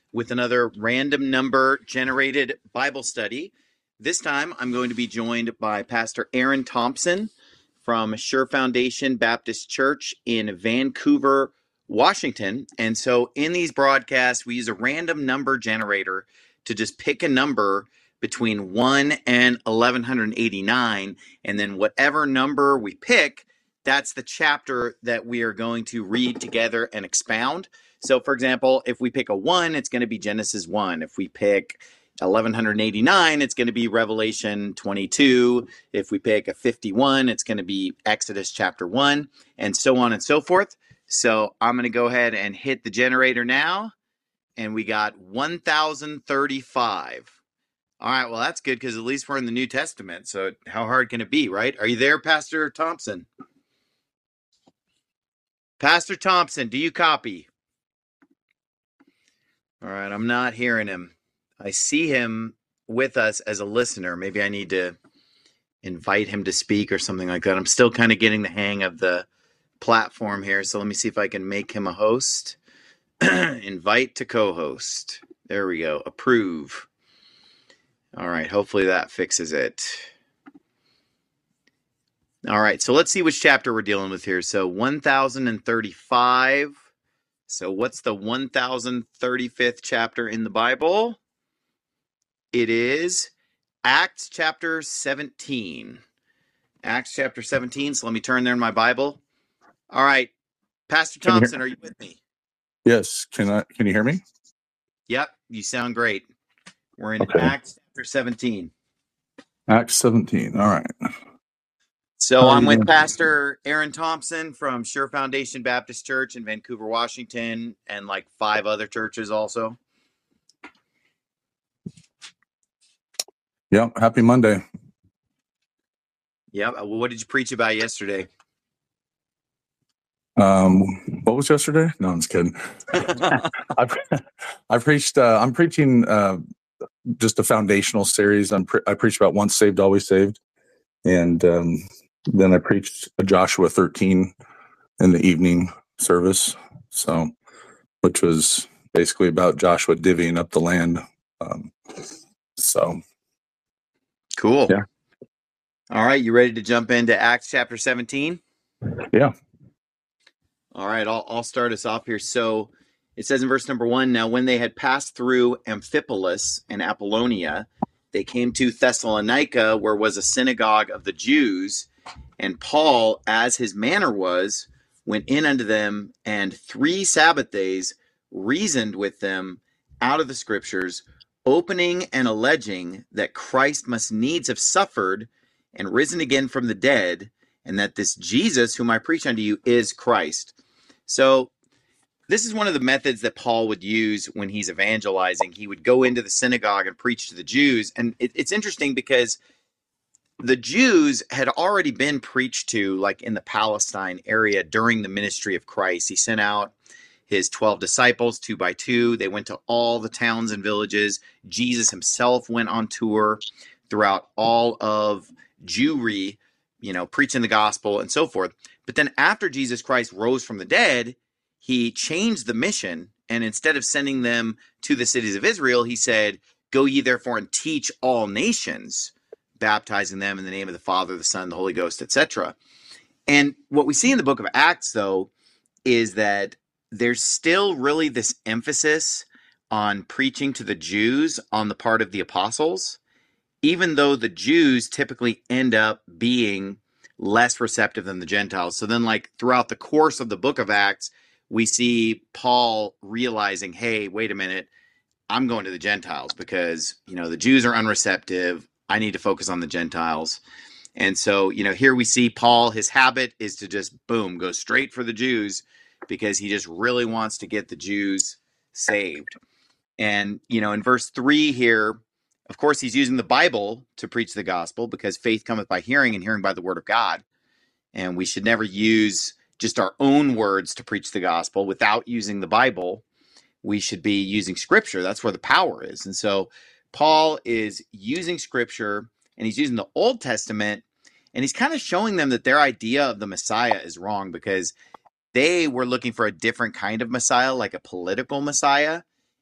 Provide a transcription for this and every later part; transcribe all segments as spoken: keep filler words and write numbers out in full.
with another random number generated Bible study. This time I'm going to be joined by Pastor Aaron Thompson from Sure Foundation Baptist Church in Vancouver, Washington. And so in these broadcasts, we use a random number generator to just pick a number between one and eleven eighty-nine. And then whatever number we pick, that's the chapter that we are going to read together and expound. So, for example, if we pick a one, it's going to be Genesis one. If we pick eleven eighty-nine, it's going to be Revelation twenty-two. If we pick a fifty-one, it's going to be Exodus chapter one, and so on and so forth. So I'm going to go ahead and hit the generator now, and we got one thousand thirty-five. All right, well, that's good because at least we're in the New Testament. So how hard can it be, right? Are you there, Pastor Thompson? Pastor Thompson, do you copy? All right, I'm not hearing him. I see him with us as a listener. Maybe I need to invite him to speak or something like that. I'm still kind of getting the hang of the platform here. So let me see if I can make him a host. Invite to co-host. There we go. Approve. All right, hopefully that fixes it. All right, so let's see which chapter we're dealing with here. So one thousand thirty-five. So what's the one thousand thirty-fifth chapter in the Bible? It is Acts chapter seventeen. Acts chapter seventeen. So let me turn there in my Bible. All right, Pastor Thompson, are you with me? Yes. Can I? Can you hear me? Yep, you sound great. We're in Okay. Acts chapter seventeen. Acts seventeen. All right. So How are I'm you with doing? Pastor Aaron Thompson from Sure Foundation Baptist Church in Vancouver, Washington, and like five other churches also. Yep. Happy Monday. Yeah. Well, what did you preach about yesterday? Um, what was yesterday? No, I'm just kidding. I, I preached. Uh, I'm preaching uh, just a foundational series. I'm pre- I preached about once saved, always saved, and um, then I preached a Joshua thirteen in the evening service. So, which was basically about Joshua divvying up the land. Um, so, Cool. Yeah. All right. You ready to jump into Acts chapter seventeen? Yeah. All right. I'll, I'll start us off here. So it says in verse number one, now when they had passed through Amphipolis and Apollonia, they came to Thessalonica, where was a synagogue of the Jews. And Paul, as his manner was, went in unto them, and three Sabbath days reasoned with them out of the scriptures, opening and alleging that Christ must needs have suffered and risen again from the dead, and that this Jesus whom I preach unto you is Christ. So this is one of the methods that Paul would use when he's evangelizing. He would go into the synagogue and preach to the Jews. And it, it's interesting because the Jews had already been preached to, like in the Palestine area during the ministry of Christ. He sent out his twelve disciples two by two. They went to all the towns and villages. Jesus himself went on tour throughout all of Jewry, you know, preaching the gospel and so forth. But then after Jesus Christ rose from the dead, he changed the mission. And instead of sending them to the cities of Israel, he said, go ye therefore and teach all nations, baptizing them in the name of the Father, the Son, the Holy Ghost, et cetera. And what we see in the book of Acts, though, is that there's still really this emphasis on preaching to the Jews on the part of the apostles, even though the Jews typically end up being less receptive than the Gentiles. So then, like, throughout the course of the book of Acts, we see Paul realizing, hey, wait a minute, I'm going to the Gentiles because, you know, the Jews are unreceptive. I need to focus on the Gentiles. And so, you know, here we see Paul, his habit is to just, boom, go straight for the Jews because he just really wants to get the Jews saved. And, you know, in verse three here, of course, he's using the Bible to preach the gospel because faith cometh by hearing and hearing by the word of God. And we should never use just our own words to preach the gospel without using the Bible. We should be using scripture. That's where the power is. And so Paul is using scripture and he's using the Old Testament, and he's kind of showing them that their idea of the Messiah is wrong because they were looking for a different kind of Messiah, like a political Messiah.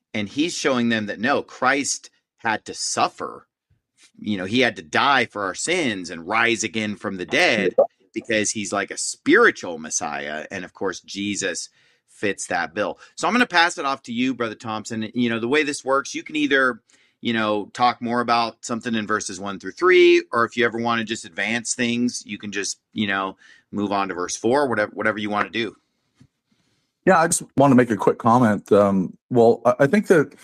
And he's showing them that no, Christ had to suffer. You know, he had to die for our sins and rise again from the dead, because he's like a spiritual Messiah. And of course, Jesus fits that bill. So I'm going to pass it off to you, Brother Thompson. You know, the way this works, you can either, you know, talk more about something in verses one through three, or if you ever want to just advance things, you can just, you know, move on to verse four, whatever, whatever you want to do. Yeah, I just want to make a quick comment. Um, well, I, I think that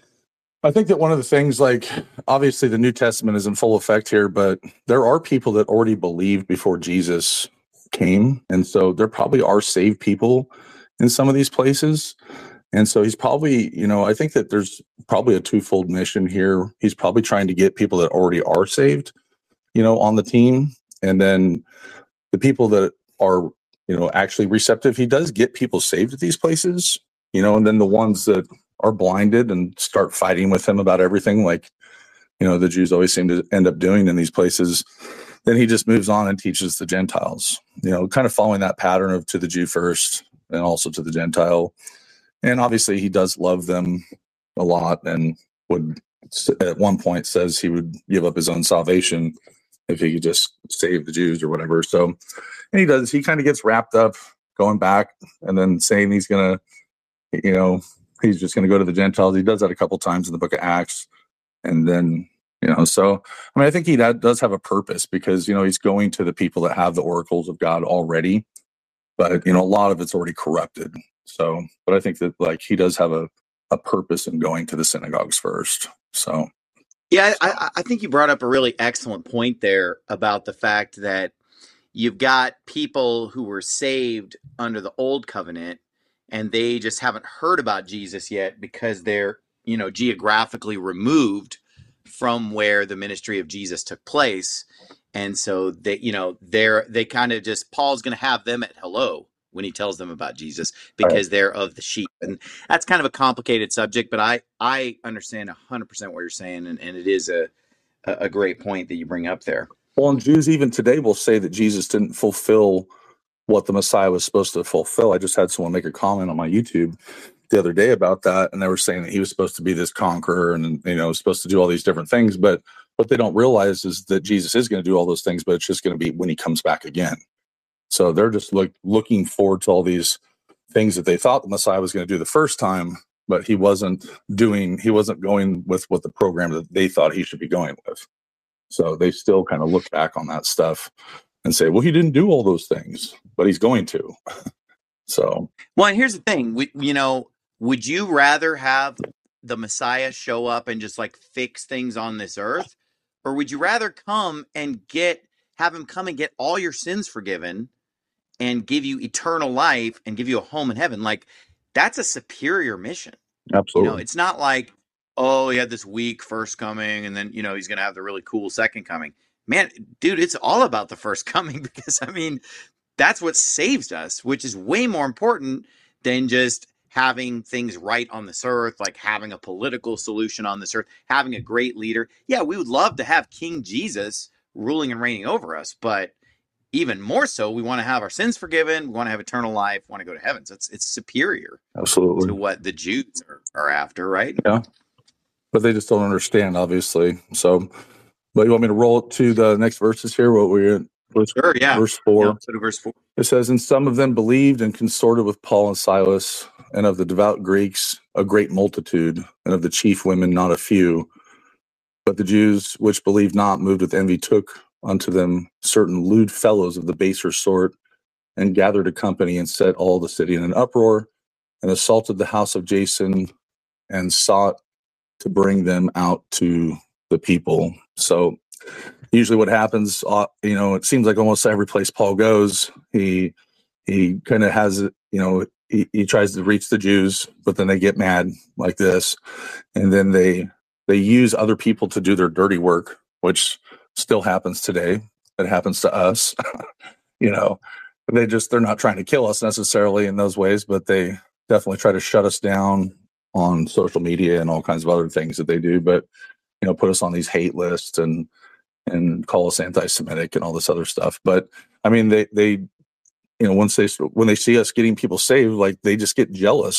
I think that one of the things, like, obviously the New Testament is in full effect here, but there are people that already believed before Jesus came. And so there probably are saved people in some of these places. And so he's probably, you know, I think that there's probably a twofold mission here. He's probably trying to get people that already are saved, you know, on the team. And then the people that are, you know, actually receptive, he does get people saved at these places, you know, and then the ones that are blinded and start fighting with him about everything, like, you know, the Jews always seem to end up doing in these places, then he just moves on and teaches the Gentiles, you know, kind of following that pattern of to the Jew first and also to the Gentile. And obviously he does love them a lot, and would at one point says he would give up his own salvation if he could just save the Jews or whatever. So, and he does, he kind of gets wrapped up going back and then saying he's going to, you know, he's just going to go to the Gentiles. He does that a couple times in the book of Acts. And then, you know, so, I mean, I think he does have a purpose, because, you know, he's going to the people that have the oracles of God already, but, you know, a lot of it's already corrupted. So, but I think that, like, he does have a, a purpose in going to the synagogues first. So, yeah, I, I think you brought up a really excellent point there about the fact that you've got people who were saved under the old covenant, and they just haven't heard about Jesus yet because they're, you know, geographically removed from where the ministry of Jesus took place. And so they, you know, they're, they kind of just, Paul's going to have them at hello when he tells them about Jesus, because they're of the sheep. And that's kind of a complicated subject, but I, I understand one hundred percent what you're saying. And, and it is a, a great point that you bring up there. Well, and Jews even today will say that Jesus didn't fulfill what the Messiah was supposed to fulfill. I just had someone make a comment on my YouTube the other day about that, and they were saying that he was supposed to be this conqueror and, you know, supposed to do all these different things. But what they don't realize is that Jesus is going to do all those things, but it's just going to be when he comes back again. So they're just look, looking forward to all these things that they thought the Messiah was going to do the first time, but he wasn't doing, he wasn't going with what the program that they thought he should be going with. So they still kind of look back on that stuff and say, well, he didn't do all those things, but he's going to. So, well, and here's the thing, we, you know, would you rather have the Messiah show up and just like fix things on this earth? Or would you rather come and get, have him come and get all your sins forgiven and give you eternal life and give you a home in heaven? Like, that's a superior mission. Absolutely. You know, it's not like, oh, he had this weak first coming and then, you know, he's going to have the really cool second coming. Man, dude, it's all about the first coming, because, I mean, that's what saves us, which is way more important than just having things right on this earth, like having a political solution on this earth, having a great leader. Yeah, we would love to have King Jesus ruling and reigning over us, but even more so, we want to have our sins forgiven. We want to have eternal life. We want to go to heaven. So it's it's superior, absolutely, to what the Jews are, are after, right? Yeah, but they just don't understand, obviously. So, but you want me to roll it to the next verses here? What we're verse, sure, yeah. Verse four. Yeah, so to verse four. It says, "And some of them believed and consorted with Paul and Silas, and of the devout Greeks a great multitude, and of the chief women not a few. But the Jews which believed not, moved with envy, took unto them certain lewd fellows of the baser sort, and gathered a company, and set all the city in an uproar, and assaulted the house of Jason, and sought to bring them out to the people." So usually what happens, uh, you know, it seems like almost every place Paul goes, he he kind of has, you know, he, he tries to reach the Jews, but then they get mad like this, and then they they use other people to do their dirty work, which still happens today. It happens to us, you know. They just, they're not trying to kill us necessarily in those ways, but they definitely try to shut us down on social media and all kinds of other things that they do. But, you know, put us on these hate lists and and call us anti-Semitic and all this other stuff. But I mean, they they you know, once they when they see us getting people saved, like, they just get jealous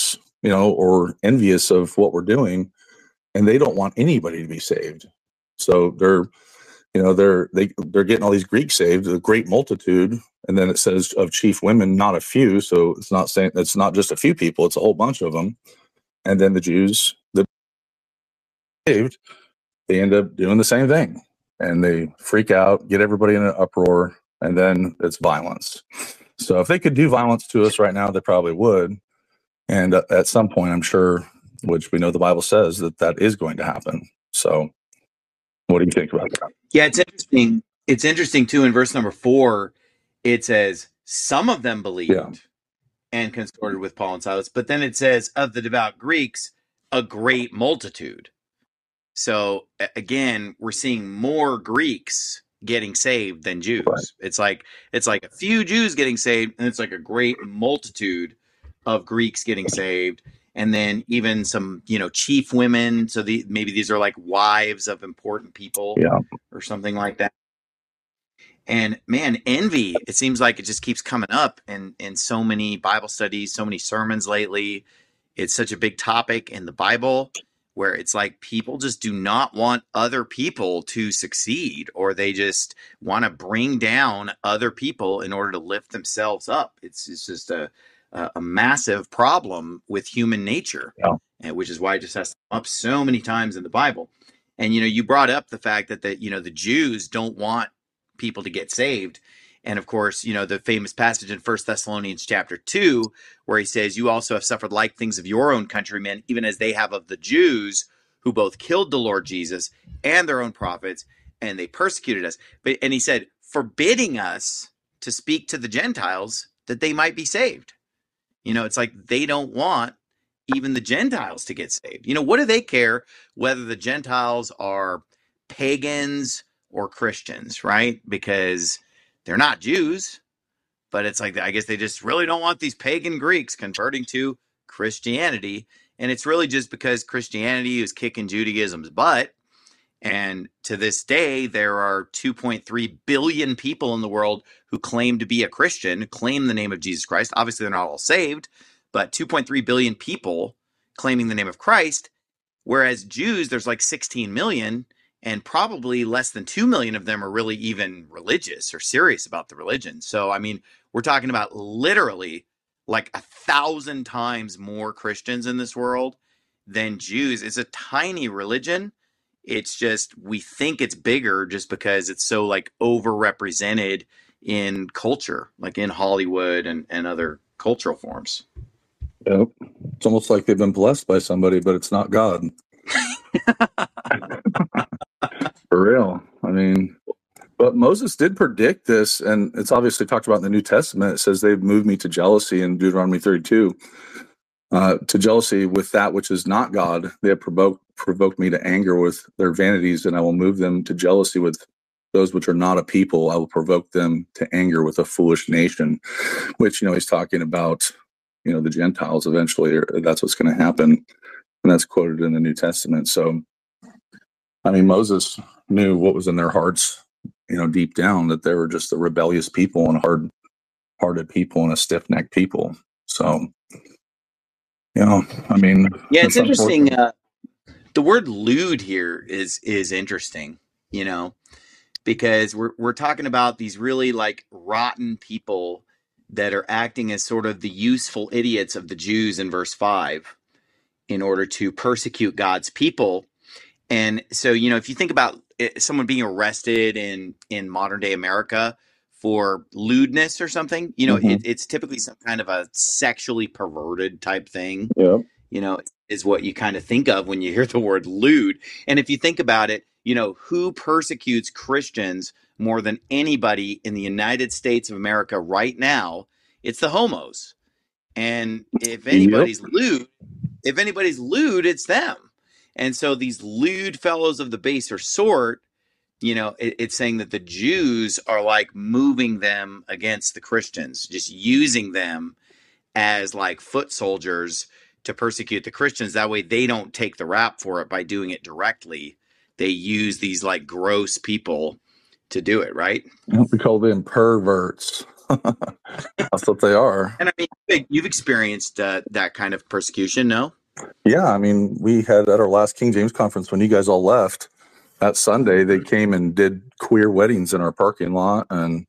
you know, or envious of what we're doing, and they don't want anybody to be saved. So they're, you know, they're they they're getting all these Greeks saved, a great multitude, and then it says of chief women, not a few. So it's not saying it's not just a few people; it's a whole bunch of them. And then the Jews, the saved, they end up doing the same thing, and they freak out, get everybody in an uproar, and then it's violence. So if they could do violence to us right now, they probably would. And at some point, I'm sure, which we know the Bible says that that is going to happen. So what do you think about that? Yeah, it's interesting. It's interesting too. In verse number four, it says some of them believed Yeah. and consorted with Paul and Silas, but then it says of the devout Greeks, a great multitude. So a- again, we're seeing more Greeks getting saved than Jews. Right. It's like it's like a few Jews getting saved, and it's like a great multitude of Greeks getting saved. And then even some, you know, chief women. So the, maybe these are like wives of important people Yeah. or something like that. And man, envy, it seems like it just keeps coming up in, in so many Bible studies, so many sermons lately. It's such a big topic in the Bible where it's like people just do not want other people to succeed, or they just want to bring down other people in order to lift themselves up. It's, it's just a, a, a massive problem with human nature, Yeah. and which is why it just has to come up so many times in the Bible. And, you know, you brought up the fact that, the, you know, the Jews don't want people to get saved. And of course, you know, the famous passage in First Thessalonians chapter two, where he says, you also have suffered like things of your own countrymen, even as they have of the Jews, who both killed the Lord Jesus and their own prophets, and they persecuted us. But, and he said, forbidding us to speak to the Gentiles that they might be saved. You know, it's like they don't want even the Gentiles to get saved. You know, what do they care whether the Gentiles are pagans or Christians, right? Because they're not Jews, but it's like, I guess they just really don't want these pagan Greeks converting to Christianity. And it's really just because Christianity is kicking Judaism's butt. And to this day, there are two point three billion people in the world who claim to be a Christian, claim the name of Jesus Christ. Obviously, they're not all saved, but two point three billion people claiming the name of Christ. Whereas Jews, there's like sixteen million, and probably less than two million of them are really even religious or serious about the religion. So, I mean, we're talking about literally like a thousand times more Christians in this world than Jews. It's a tiny religion. It's just, we think it's bigger just because it's so like overrepresented in culture, like in Hollywood and, and other cultural forms. Yep. It's almost like they've been blessed by somebody, but it's not God. For real. I mean, but Moses did predict this, and it's obviously talked about in the New Testament. It says they've moved me to jealousy in Deuteronomy thirty-two. Uh, to jealousy with that which is not God. They have provoked, provoked me to anger with their vanities, and I will move them to jealousy with those which are not a people. I will provoke them to anger with a foolish nation, which, you know, he's talking about, you know, the Gentiles eventually. Or that's what's going to happen. And that's quoted in the New Testament. So, I mean, Moses knew what was in their hearts, you know, deep down, that they were just a rebellious people and hard-hearted people and a stiff-necked people. So, you know, I mean, yeah, it's interesting. Uh, the word lewd here is is interesting, you know, because we're we're talking about these really like rotten people that are acting as sort of the useful idiots of the Jews in verse five in order to persecute God's people. And so, you know, if you think about it, someone being arrested in in modern day America for lewdness or something, you know, Mhm. it, it's typically some kind of a sexually perverted type thing. Yeah. You know, is what you kind of think of when you hear the word lewd. And if you think about it, you know, who persecutes Christians more than anybody in the United States of America right now? It's the homos. And if anybody's Yep. lewd, if anybody's lewd, it's them. And so these lewd fellows of the baser sort, you know, it, it's saying that the Jews are like moving them against the Christians, just using them as like foot soldiers to persecute the Christians. That way they don't take the rap for it by doing it directly. They use these like gross people to do it, right? We call them perverts. That's what they are. And I mean, you've experienced uh, that kind of persecution, no? Yeah, I mean, we had at our last King James conference when you guys all left that Sunday, they came and did queer weddings in our parking lot, and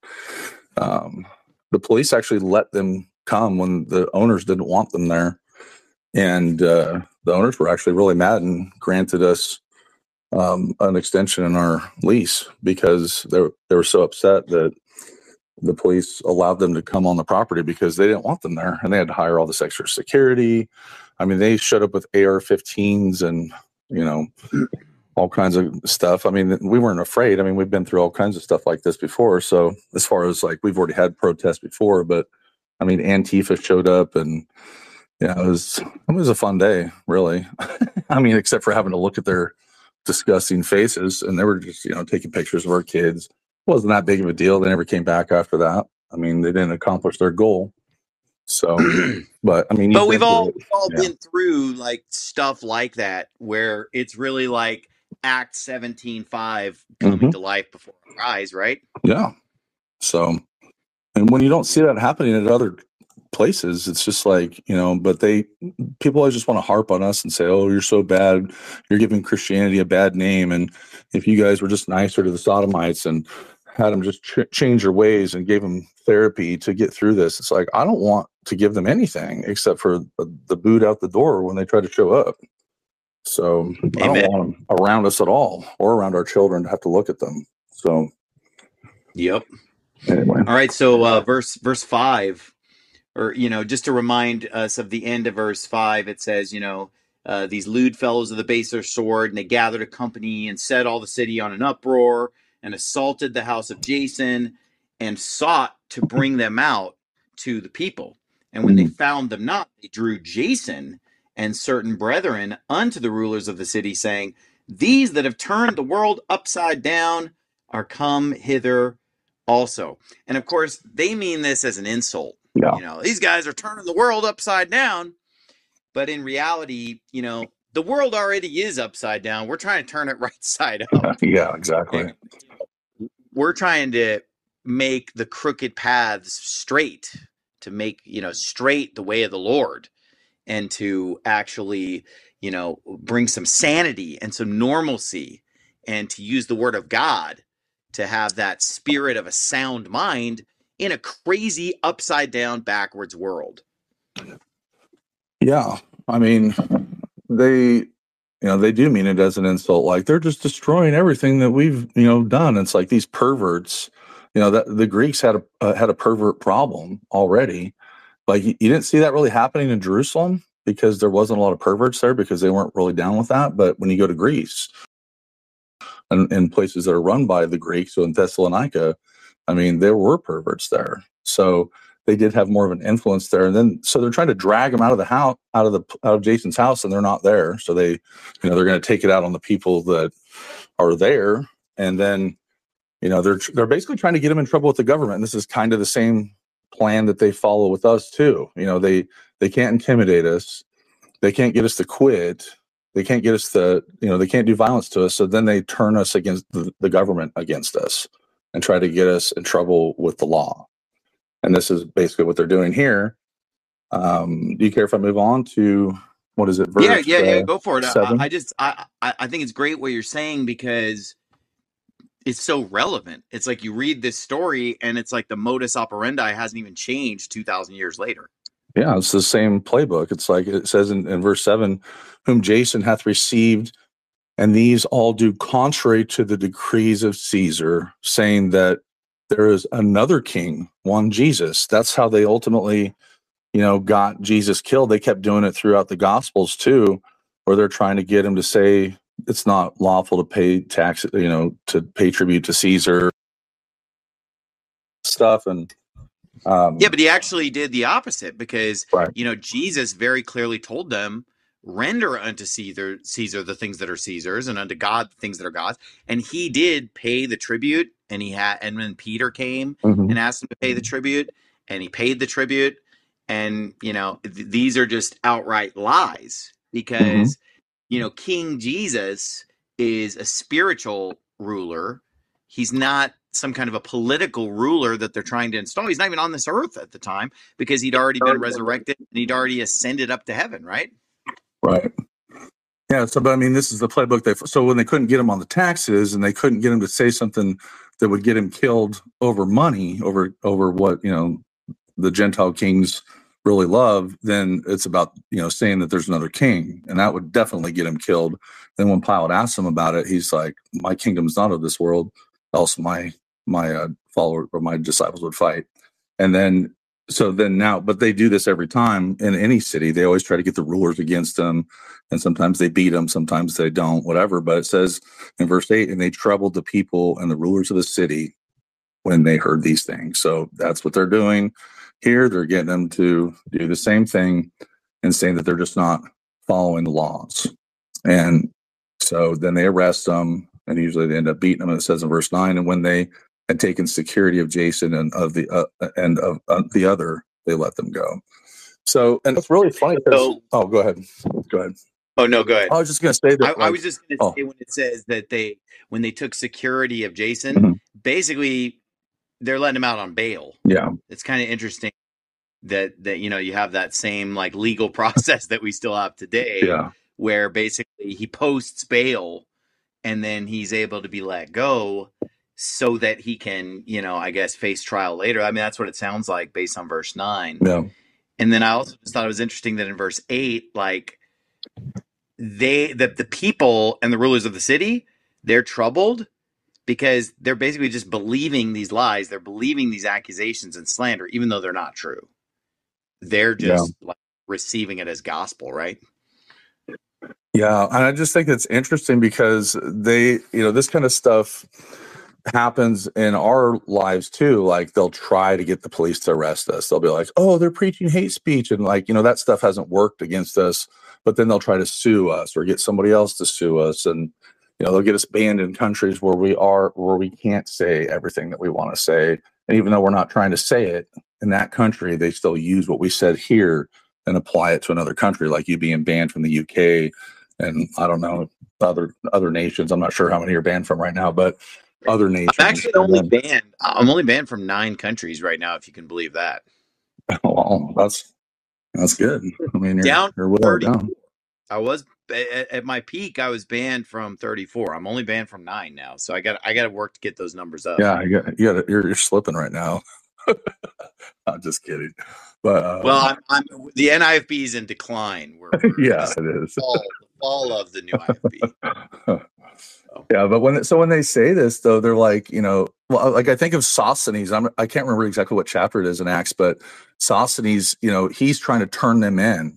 um, the police actually let them come when the owners didn't want them there. And uh, the owners were actually really mad and granted us um, an extension in our lease because they were, they were so upset that the police allowed them to come on the property because they didn't want them there, and they had to hire all this extra security. I mean, they showed up with A R fifteens and, you know, all kinds of stuff. I mean, we weren't afraid. I mean, we've been through all kinds of stuff like this before. So as far as like, we've already had protests before, but I mean, Antifa showed up, and yeah, it was, it was a fun day, really. I mean, except for having to look at their disgusting faces, and they were just, you know, taking pictures of our kids. It wasn't that big of a deal. They never came back after that. I mean, they didn't accomplish their goal. So, but I mean, but we've all, we've all yeah. been through like stuff like that, where it's really like Act seventeen five coming mm-hmm. to life before our eyes, right? Yeah. So, and when you don't see that happening at other places, it's just like, you know, but they, people always just want to harp on us and say, oh, you're so bad. You're giving Christianity a bad name. And if you guys were just nicer to the Sodomites and had them just ch- change their ways and gave them therapy to get through this, it's like, I don't want to give them anything except for the, the boot out the door when they try to show up. So Amen. I don't want them around us at all, or around our children to have to look at them. So, yep. Anyway. All right. So uh, verse verse five, or you know, just to remind us of the end of verse five, it says, you know, uh, these lewd fellows of the baser sword, and they gathered a company and set all the city on an uproar and assaulted the house of Jason and sought to bring them out to the people. And when mm-hmm. they found them not, they drew Jason and certain brethren unto the rulers of the city, saying, these that have turned the world upside down are come hither also. And of course, they mean this as an insult. Yeah. You know, these guys are turning the world upside down. But in reality, you know, the world already is upside down. We're trying to turn it right side up. Yeah, exactly. And we're trying to make the crooked paths straight, to make, you know, straight the way of the Lord, and to actually, you know, bring some sanity and some normalcy, and to use the word of God to have that spirit of a sound mind in a crazy upside down backwards world. Yeah. I mean, they, you know, they do mean it as an insult. Like, they're just destroying everything that we've, you know, done. It's like these perverts, you know, that the Greeks had a, uh, had a pervert problem already. Like, you, you didn't see that really happening in Jerusalem because there wasn't a lot of perverts there, because they weren't really down with that. But when you go to Greece and in places that are run by the Greeks, so in Thessalonica, I mean, there were perverts there. So they did have more of an influence there. And then, so they're trying to drag them out of the house, out of the, out of Jason's house, and they're not there. So they, you know, they're going to take it out on the people that are there. And then, you know, they're, they're basically trying to get them in trouble with the government. And this is kind of the same plan that they follow with us too. You know, they, they can't intimidate us. They can't get us to quit. They can't get us to, you know, they can't do violence to us. So then they turn us against the, the government against us and try to get us in trouble with the law. And this is basically what they're doing here. Um, do you care if I move on to, what is it? Verse, yeah, yeah, yeah. Go for it. seven? I, I just, I, I think it's great what you're saying, because it's so relevant. It's like you read this story and it's like the modus operandi hasn't even changed two thousand years later. Yeah, it's the same playbook. It's like it says in, in verse seven, whom Jason hath received, and these all do contrary to the decrees of Caesar, saying that there is another king, one Jesus. That's how they ultimately, you know, got Jesus killed. They kept doing it throughout the Gospels too, where they're trying to get him to say it's not lawful to pay tax, you know, to pay tribute to Caesar stuff. And um, yeah, but he actually did the opposite, because, right. you know, Jesus very clearly told them, render unto Caesar, Caesar the things that are Caesar's, and unto God the things that are God's. And he did pay the tribute. And he had, and when Peter came mm-hmm. and asked him to pay the tribute, and he paid the tribute, and you know th- these are just outright lies, because mm-hmm. you know King Jesus is a spiritual ruler. He's not some kind of a political ruler that they're trying to install. He's not even on this earth at the time because he'd already been resurrected and he'd already ascended up to heaven, right? Right. Yeah. So, but I mean, this is the playbook. They so when they couldn't get him on the taxes and they couldn't get him to say something that would get him killed over money, over over what you know the Gentile kings really love, then it's about you know saying that there's another king, and that would definitely get him killed. Then when Pilate asked him about it, he's like, "My kingdom's not of this world, else my my uh, follower or my disciples would fight." And then so then now, but they do this every time in any city. They always try to get the rulers against them, and sometimes they beat them, sometimes they don't, whatever. But it says in verse eight, and they troubled the people and the rulers of the city when they heard these things. So that's what they're doing here. They're getting them to do the same thing and saying that they're just not following the laws. And so then they arrest them, and usually they end up beating them. And it says in verse nine, and when they had taken security of Jason and of the uh, and of uh, the other, they let them go. So, and it's really funny. So, oh, go ahead. Go ahead. Oh no, go ahead. I was just going to say that. I, like, I was just going to oh. say when it says that they when they took security of Jason, mm-hmm. basically they're letting him out on bail. Yeah, it's kind of interesting that that you know you have that same like legal process that we still have today. Yeah, where basically he posts bail and then he's able to be let go so that he can, you know, I guess face trial later. I mean, that's what it sounds like based on verse nine. Yeah. And then I also just thought it was interesting that in verse eight, like they, the, the people and the rulers of the city, they're troubled because they're basically just believing these lies. They're believing these accusations and slander, even though they're not true. They're just yeah. like receiving it as gospel, right? Yeah. And I just think it's interesting because they, you know, this kind of stuff happens in our lives too. Like they'll try to get the police to arrest us. They'll be like, oh, they're preaching hate speech. And like, you know, that stuff hasn't worked against us, but then they'll try to sue us or get somebody else to sue us. And, you know, they'll get us banned in countries where we are, where we can't say everything that we want to say. And even though we're not trying to say it in that country, they still use what we said here and apply it to another country, like you being banned from the U K. And I don't know, other, other nations. I'm not sure how many you're banned from right now, but other nations. I'm actually only banned. I'm only banned from nine countries right now, if you can believe that. Well, that's that's good. I mean, you're, down you're well down. I was at, at my peak. I was banned from thirty-four. I'm only banned from nine now, so I got I got to work to get those numbers up. Yeah, you got, you got you're you're slipping right now. I'm just kidding. But um, well, I'm, I'm the N I F B is in decline. We're, we're yeah, it is. Fall, the fall of the new I F B. So. Yeah, but when so when they say this though, they're like, you know, well, like I think of Sosthenes. I'm I can't remember exactly what chapter it is in Acts, but Sosthenes, you know, he's trying to turn them in,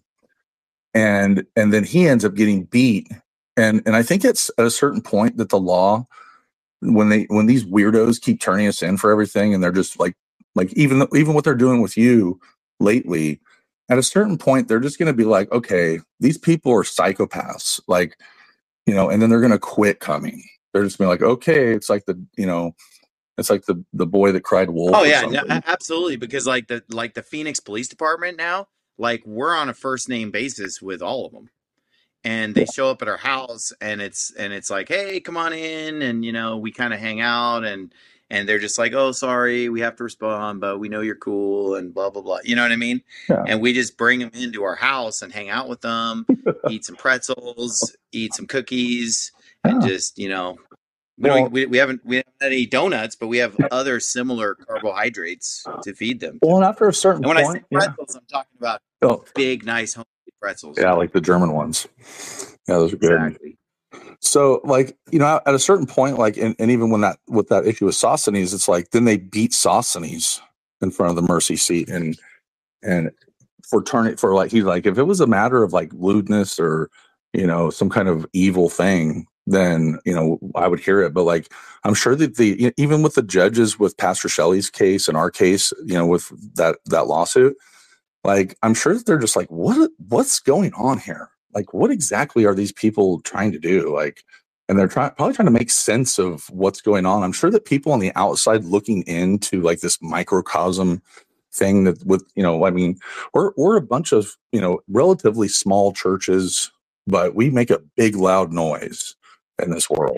and and then he ends up getting beat, and and I think it's at a certain point that the law, when they when these weirdos keep turning us in for everything, and they're just like like even even what they're doing with you lately, at a certain point they're just going to be like, okay, these people are psychopaths, like. You know, and then they're going to quit coming. They're just being like, okay, it's like the, you know, it's like the the boy that cried wolf. Oh yeah, no, absolutely. Because like the like the Phoenix Police Department now, like we're on a first name basis with all of them, and they show up at our house, and it's and it's like, hey, come on in, and you know, we kind of hang out, and and they're just like, oh, sorry, we have to respond, but we know you're cool, and blah blah blah. You know what I mean? Yeah. And we just bring them into our house and hang out with them, eat some pretzels, eat some cookies, and yeah. just you know, we, well, don't, we we haven't we haven't had any donuts, but we have other similar carbohydrates to feed them. Well, and after a certain and when point, I say pretzels, yeah. I'm talking about oh. big, nice home pretzels. Yeah, like the German ones. Yeah, those are good. Exactly. So, like, you know, at a certain point, like, and, and even when that, with that issue with Sosthenes, it's like, then they beat Sosthenes in front of the mercy seat. And, and for turning, for like, he's like, if it was a matter of like lewdness or, you know, some kind of evil thing, then, you know, I would hear it. But like, I'm sure that the, even with the judges with Pastor Shelley's case and our case, you know, with that, that lawsuit, like, I'm sure that they're just like, what, what's going on here? Like, what exactly are these people trying to do? Like, and they're trying, probably trying to make sense of what's going on. I'm sure that people on the outside looking into like this microcosm thing that with, you know, I mean, we're, we're a bunch of, you know, relatively small churches, but we make a big loud noise in this world.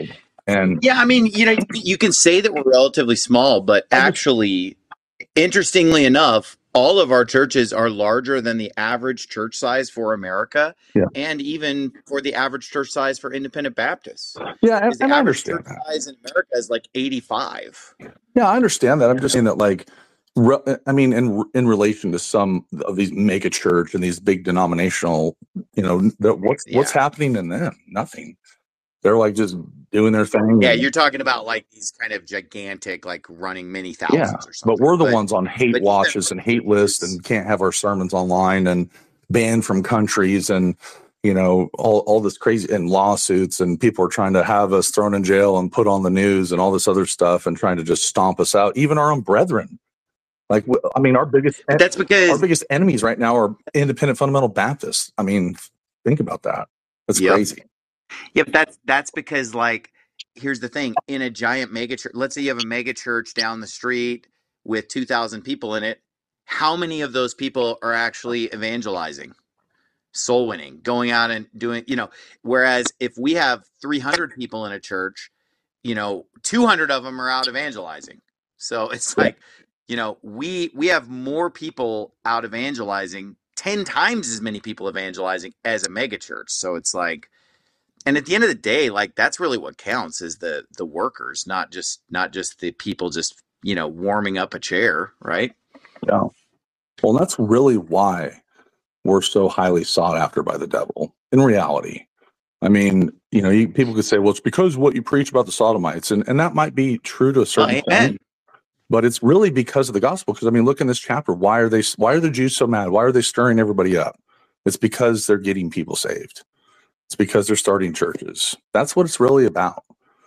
And yeah, I mean, you know, you can say that we're relatively small, but actually, interestingly enough, all of our churches are larger than the average church size for America, yeah, and even for the average church size for independent Baptists. yeah, and, Because the and I average understand church that. size in America is like eighty-five. Yeah, I understand that. I'm just saying that, like, re- I mean, in in relation to some of these mega church and these big denominational, you know, the, what's what's Yeah. happening in them? Nothing. They're like just doing their thing. Yeah, and- you're talking about like these kind of gigantic, like running many yeah, thousands or something. but we're the But ones on hate but even watches and hate lists churches- and can't have our sermons online and banned from countries and, you know, all, all this crazy and lawsuits, and people are trying to have us thrown in jail and put on the news and all this other stuff and trying to just stomp us out, even our own brethren. Like, w- I mean, our biggest but that's our because biggest enemies right now are independent fundamental Baptists. I mean, think about that. That's Yep. crazy. Yep, that's that's because, like, here's the thing: in a giant mega church, let's say you have a mega church down the street with two thousand people in it. How many of those people are actually evangelizing, soul winning, going out and doing, you know? Whereas if we have three hundred people in a church, you know, two hundred of them are out evangelizing. So it's Yeah. like, you know, we we have more people out evangelizing, ten times as many people evangelizing as a mega church. So it's like, and at the end of the day, like, that's really what counts, is the the workers, not just not just the people just, you know, warming up a chair, right? Yeah. Well, that's really why we're so highly sought after by the devil. In reality, I mean, you know, you, people could say, well, it's because of what you preach about the Sodomites, and and that might be true to a certain Oh, amen. point, but it's really because of the gospel. Because I mean, look in this chapter. Why are they? Why are the Jews so mad? Why are they stirring everybody up? It's because they're getting people saved. It's because they're starting churches. That's what it's really about.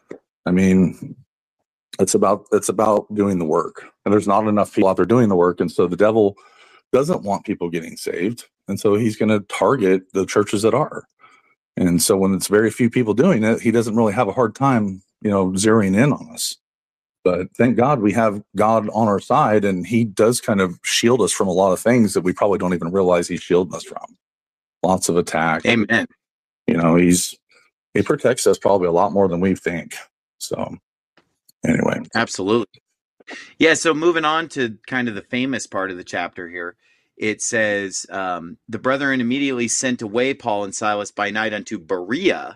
I mean, it's about it's about doing the work, and there's not enough people out there doing the work, and so the devil doesn't want people getting saved, and so he's going to target the churches that are. And so when it's very few people doing it, he doesn't really have a hard time, you know, zeroing in on us. But thank God we have God on our side, and he does kind of shield us from a lot of things that we probably don't even realize he's shielding us from. Lots of attack. Amen. You know, he's he protects us probably a lot more than we think. So anyway. Absolutely. Yeah, so moving on to kind of the famous part of the chapter here, it says, um, the brethren immediately sent away Paul and Silas by night unto Berea,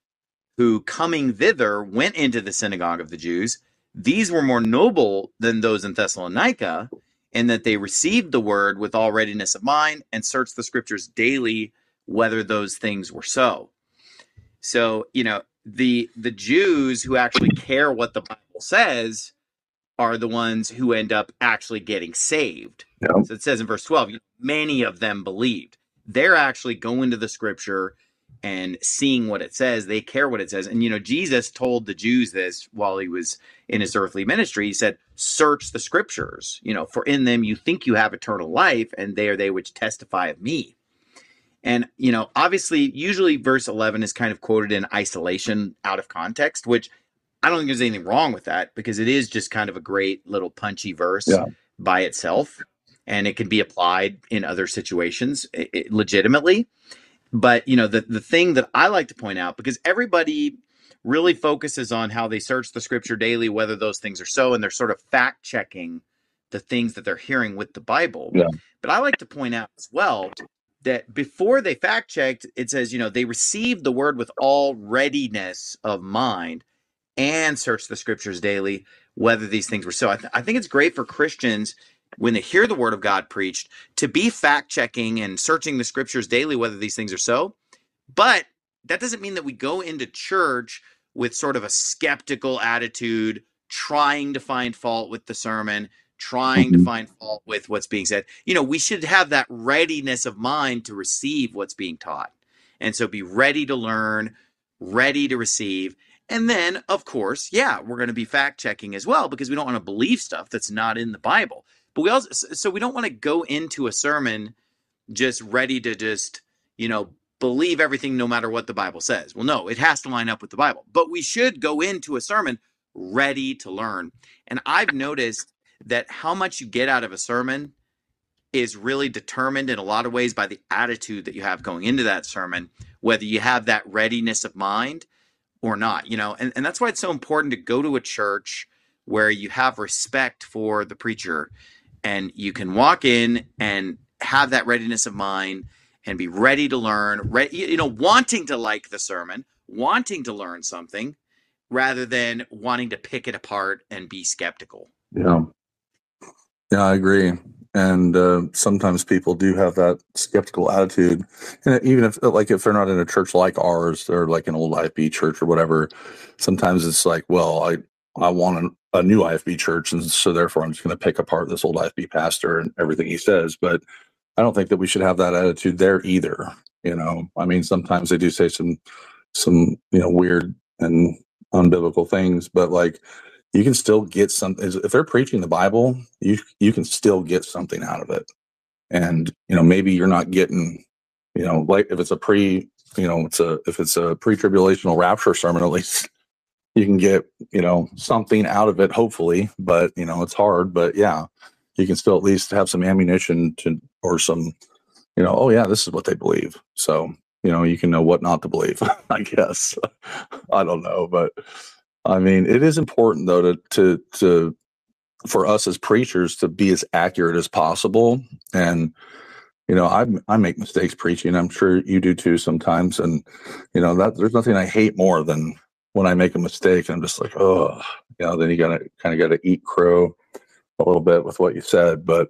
who coming thither went into the synagogue of the Jews. These were more noble than those in Thessalonica, in that they received the word with all readiness of mind and searched the scriptures daily whether those things were so. So, you know, the the Jews who actually care what the Bible says are the ones who end up actually getting saved. Yeah. So it says in verse twelve, many of them believed. They're actually going to the scripture and seeing what it says. They care what it says. And, you know, Jesus told the Jews this while he was in his earthly ministry. He said, search the scriptures, you know, for in them you think you have eternal life, and they are they which testify of me. And, you know, obviously, usually verse eleven is kind of quoted in isolation out of context, which I don't think there's anything wrong with that, because it is just kind of a great little punchy verse Yeah. by itself, and it can be applied in other situations it, it, legitimately. But, you know, the, the thing that I like to point out, because everybody really focuses on how they search the scripture daily, whether those things are so, and they're sort of fact checking the things that they're hearing with the Bible. Yeah. But I like to point out as well that before they fact checked, it says, you know, they received the word with all readiness of mind and search the scriptures daily whether these things were so. I, th- I think it's great for Christians, when they hear the word of God preached, to be fact checking and searching the scriptures daily whether these things are so. But that doesn't mean that we go into church with sort of a skeptical attitude, trying to find fault with the sermon, trying Mhm. to find fault with what's being said. You know, we should have that readiness of mind to receive what's being taught. And so be ready to learn, ready to receive. And then, of course, yeah, we're going to be fact checking as well, because we don't want to believe stuff that's not in the Bible. But we also, so we don't want to go into a sermon just ready to just, you know, believe everything no matter what the Bible says. Well, no, it has to line up with the Bible. But we should go into a sermon ready to learn. And I've noticed that how much you get out of a sermon is really determined in a lot of ways by the attitude that you have going into that sermon, whether you have that readiness of mind. or not, you know, and, and that's why it's so important to go to a church where you have respect for the preacher and you can walk in and have that readiness of mind and be ready to learn, re- you know, wanting to like the sermon, wanting to learn something rather than wanting to pick it apart and be skeptical. Yeah. Yeah, I agree. And uh, sometimes people do have that skeptical attitude. And even if, like, if they're not in a church like ours, they're like an old I F B church or whatever. Sometimes it's like, well, I, I want a, a new I F B church. And so therefore I'm just going to pick apart this old I F B pastor and everything he says. But I don't think that we should have that attitude there either. You know, I mean, sometimes they do say some, some, you know, weird and unbiblical things, but like, you can still get something. If they're preaching the Bible, you you can still get something out of it. And, you know, maybe you're not getting, you know, like if it's a pre, you know, it's a, if it's a pre-tribulational rapture sermon, at least you can get, you know, something out of it, hopefully, but, you know, it's hard, but yeah, you can still at least have some ammunition to, or some, you know, oh yeah, this is what they believe. So, you know, you can know what not to believe, I guess. I don't know, but I mean, it is important though to to to for us as preachers to be as accurate as possible. And you know, I I make mistakes preaching. I'm sure you do too sometimes. And you know, that there's nothing I hate more than when I make a mistake and I'm just like, oh, you know, then you gotta kind of gotta eat crow a little bit with what you said. But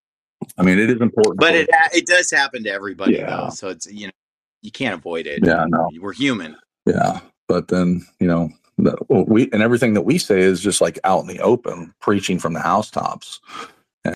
I mean, it is important. But it it does happen to everybody Yeah. though, so it's, you know, you can't avoid it. Yeah, no. We're human. Yeah, but then, you know, the, well, we and everything that we say is just like out in the open, preaching from the housetops. And,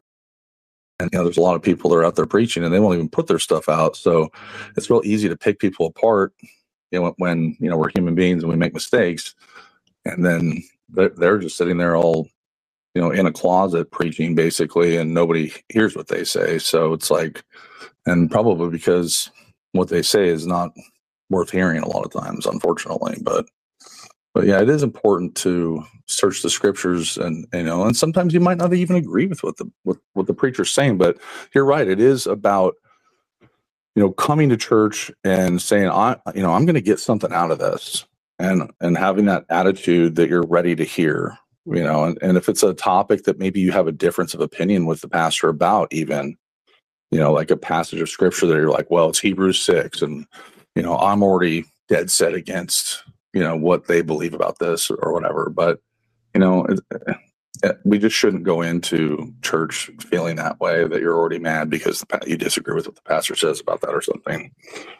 and you know, there's a lot of people that are out there preaching, and they won't even put their stuff out. So it's real easy to pick people apart. You know, when you know we're human beings and we make mistakes, and then they're, they're just sitting there all, you know, in a closet preaching basically, and nobody hears what they say. So it's like, and probably because what they say is not worth hearing a lot of times, unfortunately. But but yeah, it is important to search the scriptures, and you know, and sometimes you might not even agree with what the what, what the preacher's saying. But you're right, it is about, you know, coming to church and saying, I you know, I'm going to get something out of this, and and having that attitude that you're ready to hear. You know, and, and if it's a topic that maybe you have a difference of opinion with the pastor about, even, you know, like a passage of scripture that you're like, well, it's Hebrews six, and you know, I'm already dead set against, you know, what they believe about this or whatever. But, you know, it, it, we just shouldn't go into church feeling that way, that you're already mad because the, you disagree with what the pastor says about that or something.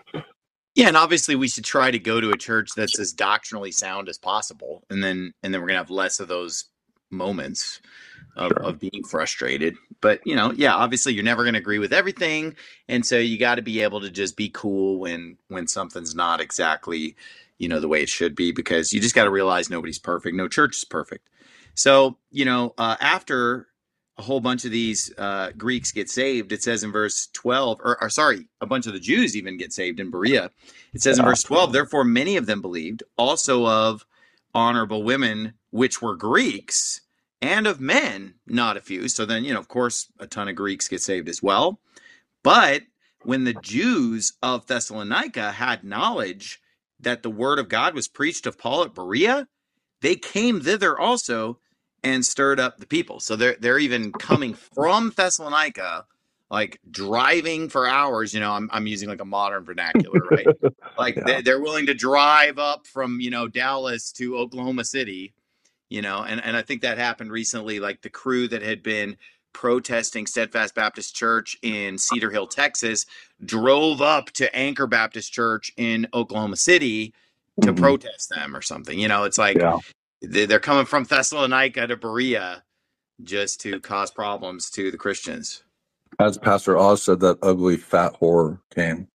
Yeah, and obviously we should try to go to a church that's as doctrinally sound as possible, and then and then we're gonna have less of those moments of, Sure. of being frustrated. But you know, yeah, obviously you're never gonna agree with everything, and so you got to be able to just be cool when when something's not exactly, you know, the way it should be, because you just got to realize nobody's perfect, no church is perfect. So you know, uh, after a whole bunch of these uh, Greeks get saved, it says in verse twelve, or, or sorry, a bunch of the Jews even get saved in Berea. It says in verse twelve, therefore many of them believed, also of honorable women, which were Greeks, and of men, not a few. So then, you know, of course, a ton of Greeks get saved as well. But when the Jews of Thessalonica had knowledge that the word of God was preached of Paul at Berea, they came thither also and stirred up the people. So they're they're even coming from Thessalonica, like driving for hours. You know, I'm I'm using like a modern vernacular, right? Like Yeah. they, they're willing to drive up from, you know, Dallas to Oklahoma City, you know, and, and I think that happened recently. Like the crew that had been protesting Steadfast Baptist Church in Cedar Hill, Texas, drove up to Anchor Baptist Church in Oklahoma City to Mhm. protest them or something. You know, it's like, Yeah. they're coming from Thessalonica to Berea just to cause problems to the Christians. As Pastor Oz said, that ugly fat whore came.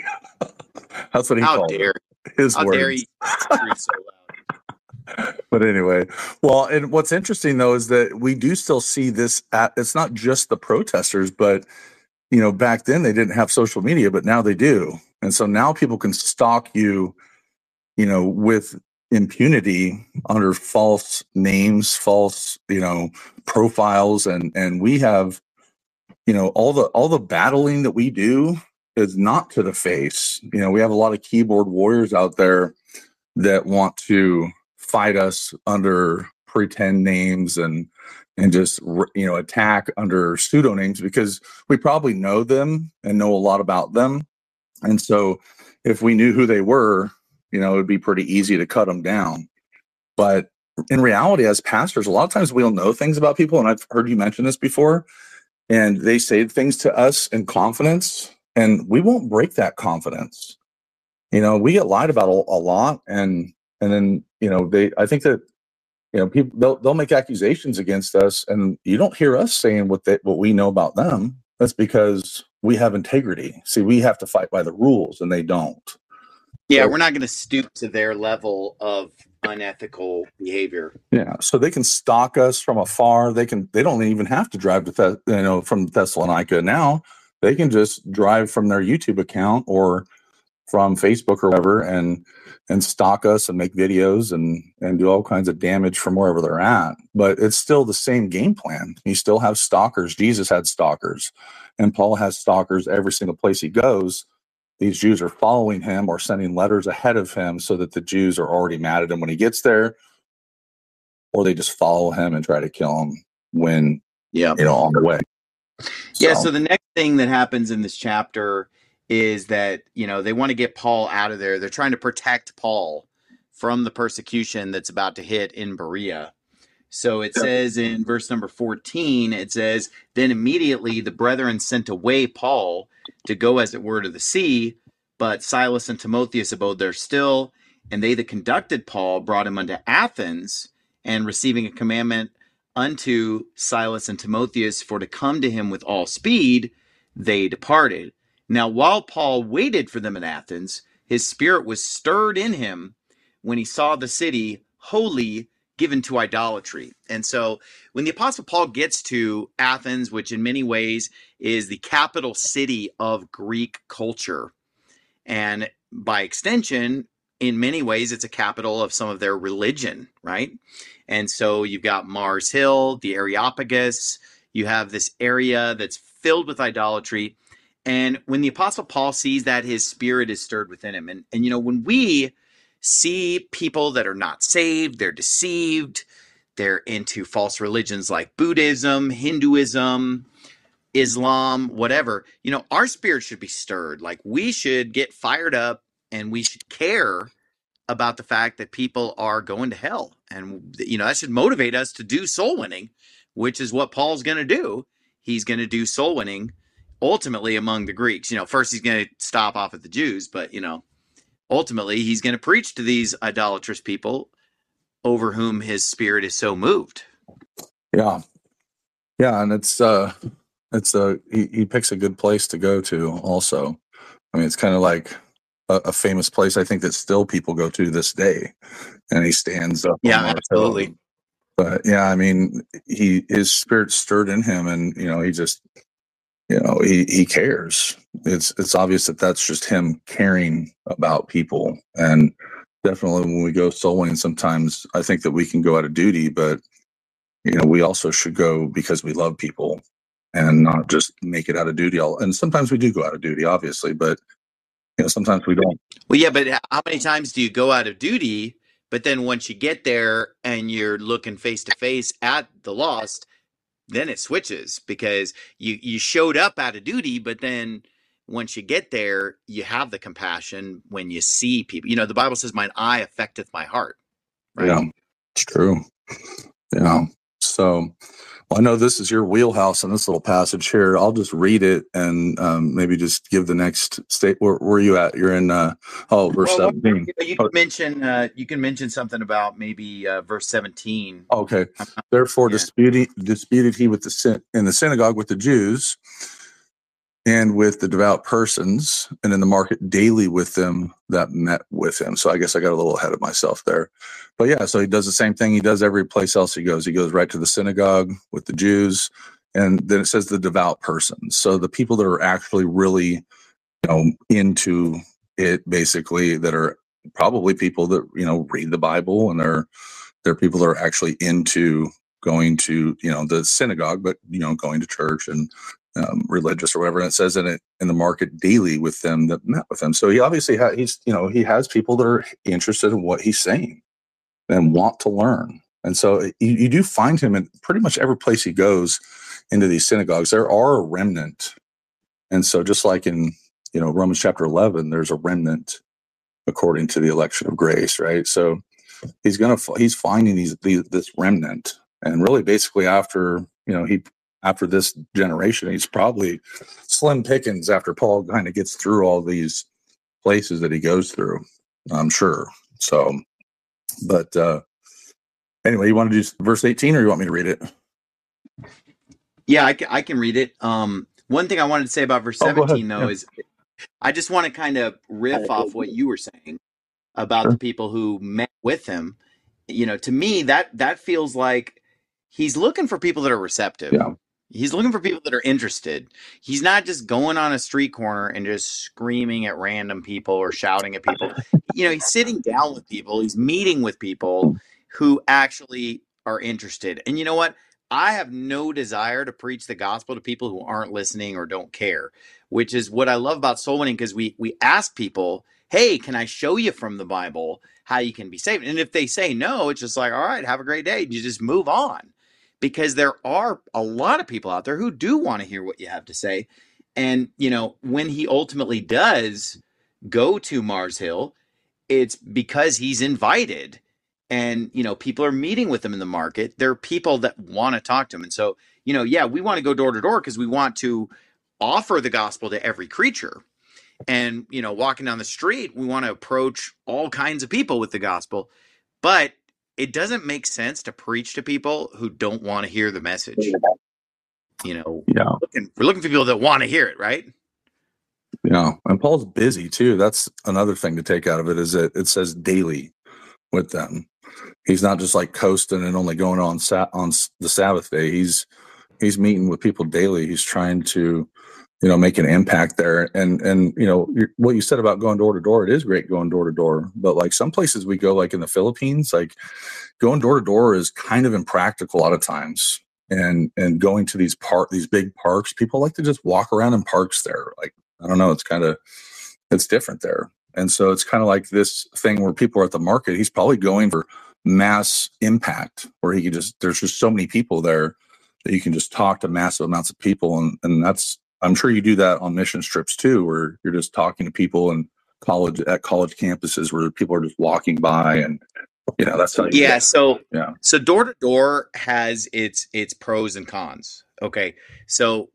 That's what he How called dare it. His How words. dare you truth so loud? But anyway, well, and what's interesting though is that we do still see this at, it's not just the protesters, but you know, back then they didn't have social media, but now they do. And so now people can stalk you, you know, with impunity under false names, false, you know, profiles. And, and we have, you know, all the, all the battling that we do is not to the face. You know, we have a lot of keyboard warriors out there that want to fight us under pretend names and and just, you know, attack under pseudonyms, because we probably know them and know a lot about them. And so if we knew who they were, you know, it'd be pretty easy to cut them down. But in reality, as pastors, a lot of times we'll know things about people. And I've heard you mention this before, and they say things to us in confidence, and we won't break that confidence. You know, we get lied about a, a lot. And, and then, you know, they, I think that, you know, people, they'll, they'll make accusations against us, and you don't hear us saying what they, what we know about them. That's because we have integrity. See, we have to fight by the rules, and they don't. Yeah, So, we're not going to stoop to their level of unethical behavior. yeah, so they can stalk us from afar. They can. They don't even have to drive to Thess- you know from Thessalonica now. They can just drive from their YouTube account or from Facebook or whatever, and and stalk us and make videos and and do all kinds of damage from wherever they're at. But it's still the same game plan. You still have stalkers. Jesus had stalkers, and Paul has stalkers every single place he goes. These Jews are following him or sending letters ahead of him so that the Jews are already mad at him when he gets there, or they just follow him and try to kill him when, Yeah. you know, on the way. Yeah. So the next thing that happens in this chapter is that, you know, they want to get Paul out of there. They're trying to protect Paul from the persecution that's about to hit in Berea. So it says in verse number fourteen, it says, then immediately the brethren sent away Paul to go as it were to the sea, but Silas and Timotheus abode there still. And they that conducted Paul brought him unto Athens, and receiving a commandment unto Silas and Timotheus for to come to him with all speed, they departed. Now, while Paul waited for them in Athens, his spirit was stirred in him when he saw the city wholly given to idolatry. And so when the Apostle Paul gets to Athens, which in many ways is the capital city of Greek culture, and by extension, in many ways, it's a capital of some of their religion, right? And so you've got Mars Hill, the Areopagus, you have this area that's filled with idolatry. And when the Apostle Paul sees that, his spirit is stirred within him. And, and you know, when we see people that are not saved, they're deceived, they're into false religions like Buddhism, Hinduism, Islam, whatever, you know, our spirit should be stirred. Like, we should get fired up, and we should care about the fact that people are going to hell. And, you know, that should motivate us to do soul winning, which is what Paul's going to do. He's going to do soul winning ultimately among the Greeks. You know, first he's going to stop off at the Jews, but, you know, ultimately he's going to preach to these idolatrous people over whom his spirit is so moved. Yeah. Yeah. And it's, uh, it's a, he, he picks a good place to go to also. I mean, it's kind of like a, a famous place, I think, that still people go to this day, and he stands up. Yeah, absolutely. But yeah, I mean, he, his spirit stirred in him, and, you know, he just, you know, he, he cares. It's, it's obvious that that's just him caring about people. And definitely when we go soul winning, sometimes I think that we can go out of duty, but, you know, we also should go because we love people and not just make it out of duty. And sometimes we do go out of duty, obviously, but, you know, sometimes we don't. Well, yeah, but how many times do you go out of duty, but then once you get there and you're looking face to face at the lost, then it switches, because you, you showed up out of duty, but then once you get there, you have the compassion when you see people. You know, the Bible says, mine eye affecteth my heart. Right? Yeah, it's true. Yeah. So, well, I know this is your wheelhouse in this little passage here. I'll just read it and um, maybe just give the next state. Where, where are you at? You're in, uh, oh, verse well, seventeen. You, know, you can mention, uh, you can mention something about maybe uh, verse seventeen. Okay. Therefore, Yeah. disputed, disputed he with the syn- in the synagogue with the Jews and with the devout persons, and in the market daily with them that met with him. So I guess I got a little ahead of myself there. But yeah, so he does the same thing he does every place else he goes. He goes right to the synagogue with the Jews, and then it says the devout persons. So the people that are actually really, you know, into it, basically, that are probably people that, you know, read the Bible, and they're they're people that are actually into going to, you know, the synagogue, but, you know, going to church and um, religious or whatever. And it says in it in the market daily with them that met with him. So he obviously ha- he's you know he has people that are interested in what he's saying and want to learn. And so you, you do find him in pretty much every place he goes into these synagogues. There are a remnant. And so just like in, you know, Romans chapter eleven, there's a remnant according to the election of grace, right? So he's going to, he's finding these, these, this remnant. And really basically after, you know, he, after this generation, he's probably slim pickings after Paul kind of gets through all these places that he goes through, I'm sure. So, but, uh, anyway, you want to do verse eighteen or you want me to read it? Yeah, I can, I can read it. Um, one thing I wanted to say about verse Oh, go seventeen, ahead. though, Yeah. is I just want to kind of riff off what you were saying about Sure. the people who met with him. You know, to me, that that feels like he's looking for people that are receptive. Yeah. He's looking for people that are interested. He's not just going on a street corner and just screaming at random people or shouting at people. You know, he's sitting down with people. He's meeting with people who actually are interested. And you know what? I have no desire to preach the gospel to people who aren't listening or don't care, which is what I love about soul winning, because we we ask people, hey, can I show you from the Bible how you can be saved? And if they say no, it's just like, all right, have a great day. You just move on. Because there are a lot of people out there who do want to hear what you have to say. And, you know, when he ultimately does go to Mars Hill, it's because he's invited. And, you know, people are meeting with him in the market. There are people that want to talk to him. And so, you know, yeah, we want to go door to door because we want to offer the gospel to every creature. And, you know, walking down the street, we want to approach all kinds of people with the gospel. But it doesn't make sense to preach to people who don't want to hear the message. You know, Yeah. we're looking, we're looking for people that want to hear it, right? Yeah. And Paul's busy too. That's another thing to take out of it, is that it says daily with them. He's not just like coasting and only going on sa- on the Sabbath day. He's he's meeting with people daily. He's trying to, you know, make an impact there. And, and, you know, what you said about going door to door, it is great going door to door, but like some places we go, like in the Philippines, like going door to door is kind of impractical a lot of times. And, and going to these park, these big parks, people like to just walk around in parks there. Like, I don't know, it's kind of, it's different there. And so it's kind of like this thing where people are at the market. He's probably going for mass impact where he could just, there's just so many people there that you can just talk to massive amounts of people. And, and that's, I'm sure you do that on mission trips too, where you're just talking to people and college at college campuses where people are just walking by, and you know that's how you Yeah. get. So Yeah. so door to door has its its pros and cons. Okay. So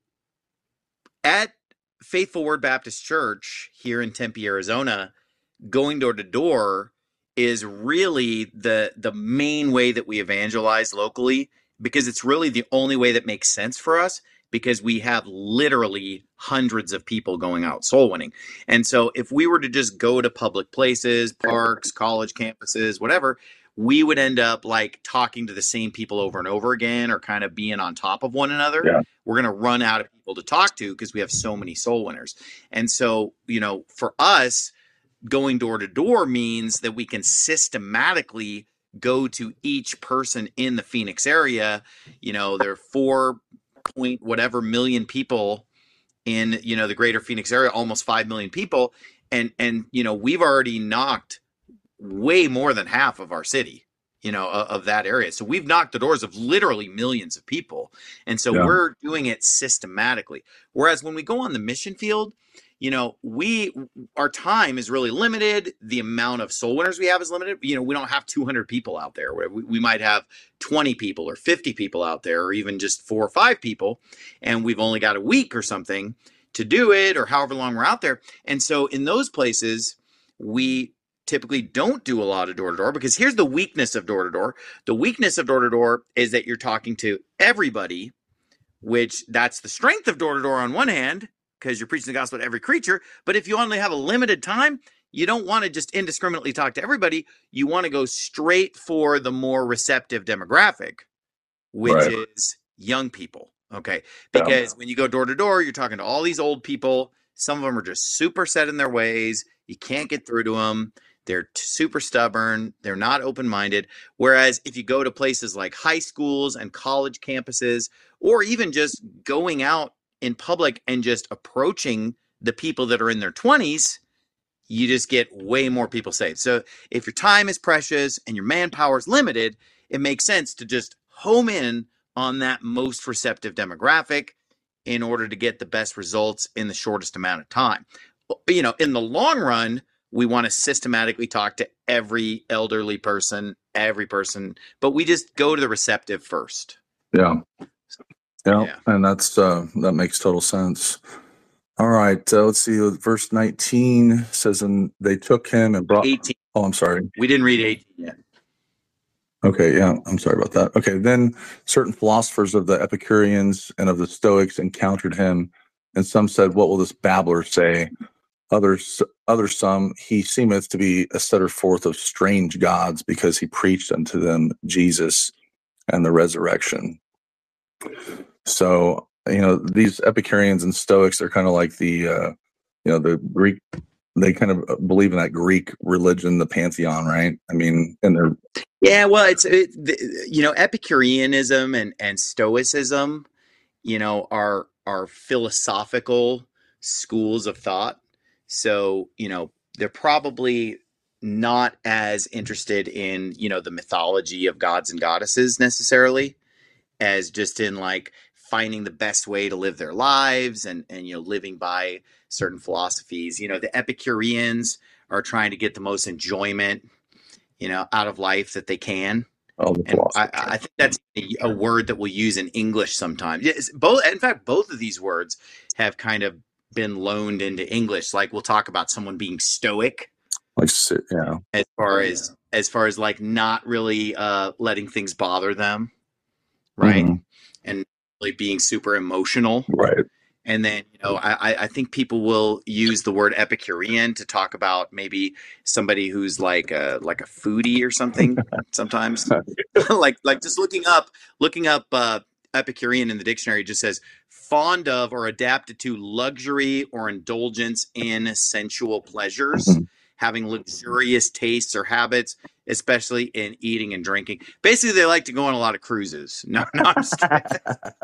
at Faithful Word Baptist Church here in Tempe, Arizona, going door to door is really the the main way that we evangelize locally, because it's really the only way that makes sense for us, because we have literally hundreds of people going out soul winning. And so if we were to just go to public places, parks, college campuses, whatever, we would end up like talking to the same people over and over again, or kind of being on top of one another. Yeah. We're going to run out of people to talk to because we have so many soul winners. And so, you know, for us, going door to door means that we can systematically go to each person in the Phoenix area. You know, there are four point whatever million people in, you know, the greater Phoenix area, almost five million people. And, and, you know, we've already knocked way more than half of our city, you know, of, of that area. So we've knocked the doors of literally millions of people. And so Yeah. we're doing it systematically. Whereas when we go on the mission field, you know, we, our time is really limited. The amount of soul winners we have is limited. You know, we don't have two hundred people out there. We, we might have twenty people or fifty people out there, or even just four or five people. And we've only got a week or something to do it, or however long we're out there. And so in those places, we typically don't do a lot of door to door, because here's the weakness of door to door. The weakness of door to door is that you're talking to everybody, which that's the strength of door to door on one hand, because you're preaching the gospel to every creature. But if you only have a limited time, you don't want to just indiscriminately talk to everybody. You want to go straight for the more receptive demographic, which Right. is young people. Okay. Because yeah. when you go door to door, you're talking to all these old people. Some of them are just super set in their ways. You can't get through to them. They're super stubborn. They're not open-minded. Whereas if you go to places like high schools and college campuses, or even just going out in public and just approaching the people that are in their twenties, you just get way more people saved. So if your time is precious and your manpower is limited, it makes sense to just home in on that most receptive demographic in order to get the best results in the shortest amount of time. You know, in the long run, we want to systematically talk to every elderly person, every person, but we just go to the receptive first. Yeah. Yeah. Yeah. And that's, uh, that makes total sense. All right. Uh, let's see. Verse nineteen says, and they took him and brought, eighteen. oh, I'm sorry. We didn't read eighteen yet. Okay, yeah, I'm sorry about that. Okay, then certain philosophers of the Epicureans and of the Stoics encountered him, and some said, "What will this babbler say?" Others, others, some, he seemeth to be a setter forth of strange gods, because he preached unto them Jesus and the resurrection. So, you know, these Epicureans and Stoics are kind of like the, uh, you know, the Greek. They kind of believe in that Greek religion, the pantheon, right? I mean, and they're yeah. Well, it's it, the, you know, Epicureanism and and Stoicism, you know, are are philosophical schools of thought. So, you know, they're probably not as interested in, you know, the mythology of gods and goddesses necessarily as just in like finding the best way to live their lives and, and, you know, living by certain philosophies. You know, the Epicureans are trying to get the most enjoyment, you know, out of life that they can. all the And I, philosophers. I think that's a, a word that we'll use in English sometimes. Yes, both, in fact, both of these words have kind of been loaned into English. Like we'll talk about someone being stoic, Like, si- yeah, as far as as far as like not really uh, letting things bother them, right? Mhm. And really being super emotional. Right. And then, you know, I, I think people will use the word Epicurean to talk about maybe somebody who's like a like a foodie or something. Sometimes, like like just looking up looking up uh, Epicurean in the dictionary just says fond of or adapted to luxury or indulgence in sensual pleasures, Mhm. having luxurious tastes or habits, especially in eating and drinking. Basically, they like to go on a lot of cruises. No, no, I'm just kidding.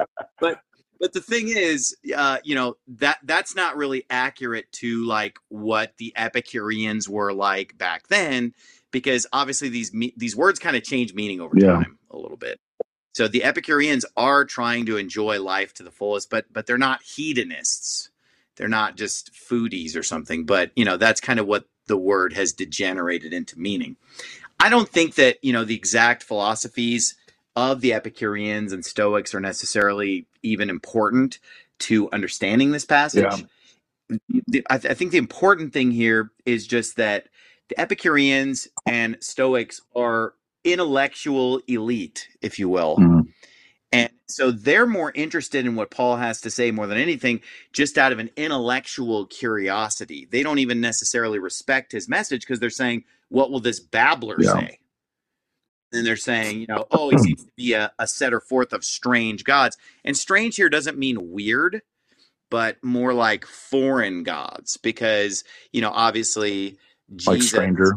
But but the thing is, uh, you know, that that's not really accurate to like what the Epicureans were like back then, because obviously these me- these words kind of change meaning over Yeah. time a little bit. So the Epicureans are trying to enjoy life to the fullest, but but they're not hedonists. They're not just foodies or something. But you know, that's kind of what the word has degenerated into meaning. I don't think that, you know, the exact philosophies of the Epicureans and Stoics are necessarily even important to understanding this passage. The- I, th- I think the important thing here is just that the Epicureans and Stoics are intellectual elite, if you will. Mhm. And so they're more interested in what Paul has to say more than anything, just out of an intellectual curiosity. They don't even necessarily respect his message because they're saying, what will this babbler Yeah. say? And they're saying, you know, oh, he seems to be a, a setter forth of strange gods. And strange here doesn't mean weird, but more like foreign gods, because, you know, obviously Like Jesus, stranger.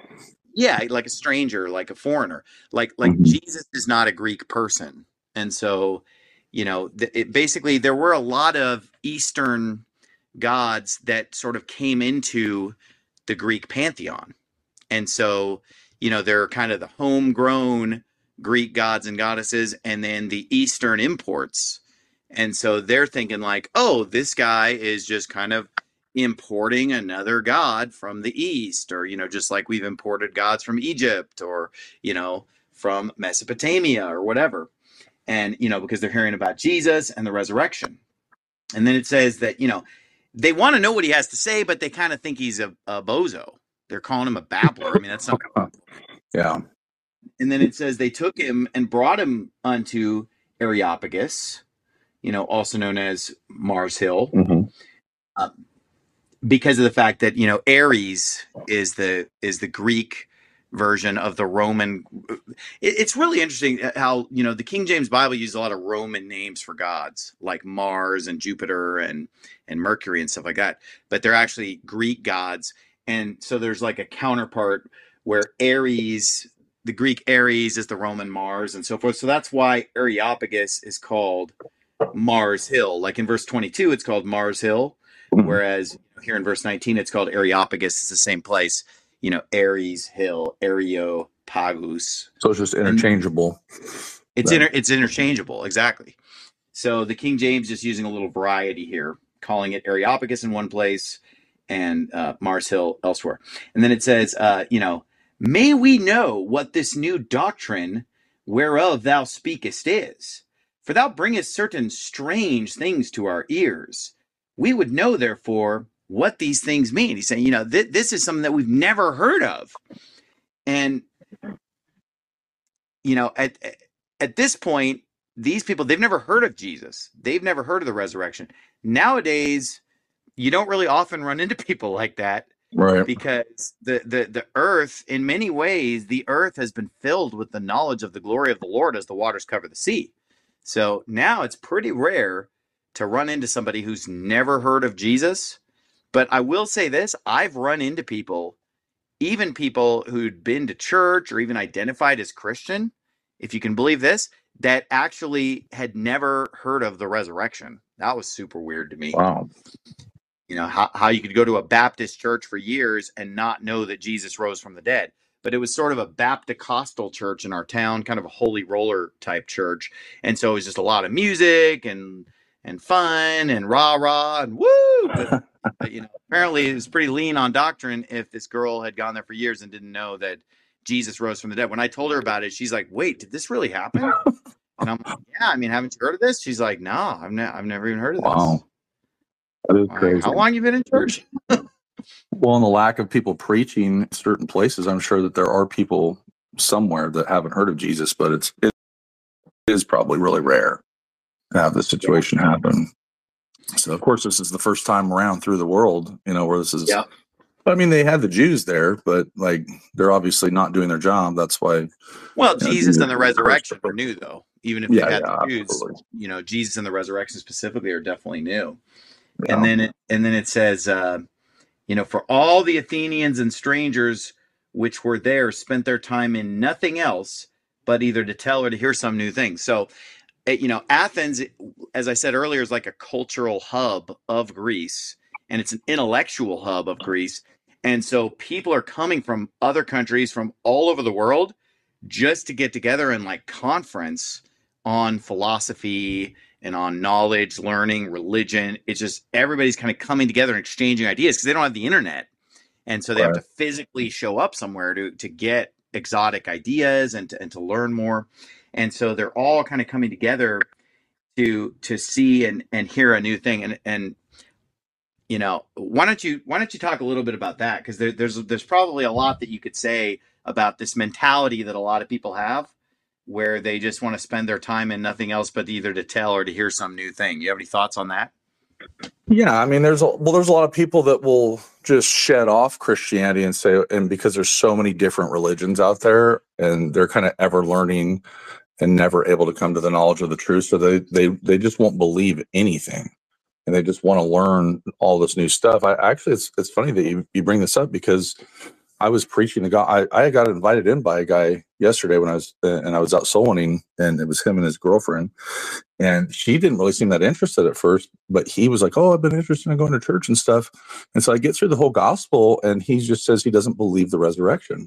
yeah, like a stranger, like a foreigner, like like Mhm. Jesus is not a Greek person. And so, you know, th- it, basically there were a lot of Eastern gods that sort of came into the Greek pantheon. And so, you know, they're kind of the homegrown Greek gods and goddesses, and then the Eastern imports. And so they're thinking like, oh, this guy is just kind of importing another god from the East, or, you know, just like we've imported gods from Egypt or, you know, from Mesopotamia or whatever. And, you know, because they're hearing about Jesus and the resurrection. And then it says that, you know, they want to know what he has to say, but they kind of think he's a, a bozo. They're calling him a babbler. I mean, that's not. Yeah. And then it says they took him and brought him unto Areopagus, you know, also known as Mars Hill, Mhm. uh, because of the fact that, you know, Ares is the is the Greek version of the Roman. It, it's really interesting how, you know, the King James Bible uses a lot of Roman names for gods, like Mars and Jupiter and and Mercury and stuff like that, but they're actually Greek gods. And so there's like a counterpart where Ares, the Greek Ares, is the Roman Mars and so forth. So that's why Areopagus is called Mars Hill. Like in verse twenty-two, it's called Mars Hill, Mhm. whereas here in verse nineteen, it's called Areopagus. It's the same place, you know, Ares Hill, Areopagus. So it's just interchangeable. It's Then. inter- it's interchangeable, exactly. So the King James just using a little variety here, calling it Areopagus in one place and uh, Mars Hill elsewhere. And then it says, uh, you know, may we know what this new doctrine whereof thou speakest is. For thou bringest certain strange things to our ears. We would know, therefore, what these things mean. He's saying, you know, th- this is something that we've never heard of. And, you know, at at this point, these people, they've never heard of Jesus. They've never heard of the resurrection. Nowadays, you don't really often run into people like that. Right. Because the, the, the earth, in many ways, the earth has been filled with the knowledge of the glory of the Lord as the waters cover the sea. So now it's pretty rare to run into somebody who's never heard of Jesus. But I will say this, I've run into people, even people who'd been to church or even identified as Christian, if you can believe this, that actually had never heard of the resurrection. That was super weird to me. Wow. You know, how, how you could go to a Baptist church for years and not know that Jesus rose from the dead. But it was sort of a Baptist-costal church in our town, kind of a holy roller type church. And so it was just a lot of music and and fun and rah-rah and woo. But, but, you know, apparently it was pretty lean on doctrine if this girl had gone there for years and didn't know that Jesus rose from the dead. When I told her about it, she's like, wait, did this really happen? And I'm like, yeah, I mean, haven't you heard of this? She's like, no, I've, ne- I've never even heard of this. Wow. That is All crazy. right, how long you been in church? Well, and the lack of people preaching certain places, I'm sure that there are people somewhere that haven't heard of Jesus, but it's it is probably really rare to have this situation yeah. happen. So, of course, this is the first time around through the world, you know, where this is. Yeah. I mean, they had the Jews there, but like they're obviously not doing their job. That's why. Well, Jesus know, and the resurrection are new, though. Even if yeah, they had yeah, the Jews, absolutely. you know, Jesus and the resurrection specifically are definitely new. Yeah. And then it and then it says, uh, you know, for all the Athenians and strangers which were there spent their time in nothing else but either to tell or to hear some new thing. So, you know, Athens, as I said earlier, is like a cultural hub of Greece, and it's an intellectual hub of Greece. And so people are coming from other countries from all over the world just to get together and like conference on philosophy and on knowledge, learning, religion. It's just everybody's kind of coming together and exchanging ideas because they don't have the internet. And so they right. have to physically show up somewhere to, to get exotic ideas and to, and to learn more. And so they're all kind of coming together to to see and, and hear a new thing. And and you know, why don't you why don't you talk a little bit about that? Because there, there's there's probably a lot that you could say about this mentality that a lot of people have, where they just want to spend their time in nothing else but either to tell or to hear some new thing. You have any thoughts on that? Yeah, I mean, there's a, well, there's a lot of people that will just shed off Christianity and say, and because there's so many different religions out there, and they're kind of ever learning and never able to come to the knowledge of the truth, so they they they just won't believe anything, and they just want to learn all this new stuff. I actually, it's it's funny that you, you bring this up because I was preaching to God. I, I got invited in by a guy yesterday when I was uh, and I was out soul winning, and it was him and his girlfriend, and she didn't really seem that interested at first, but he was like, "Oh, I've been interested in going to church and stuff." And so I get through the whole gospel, and he just says he doesn't believe the resurrection,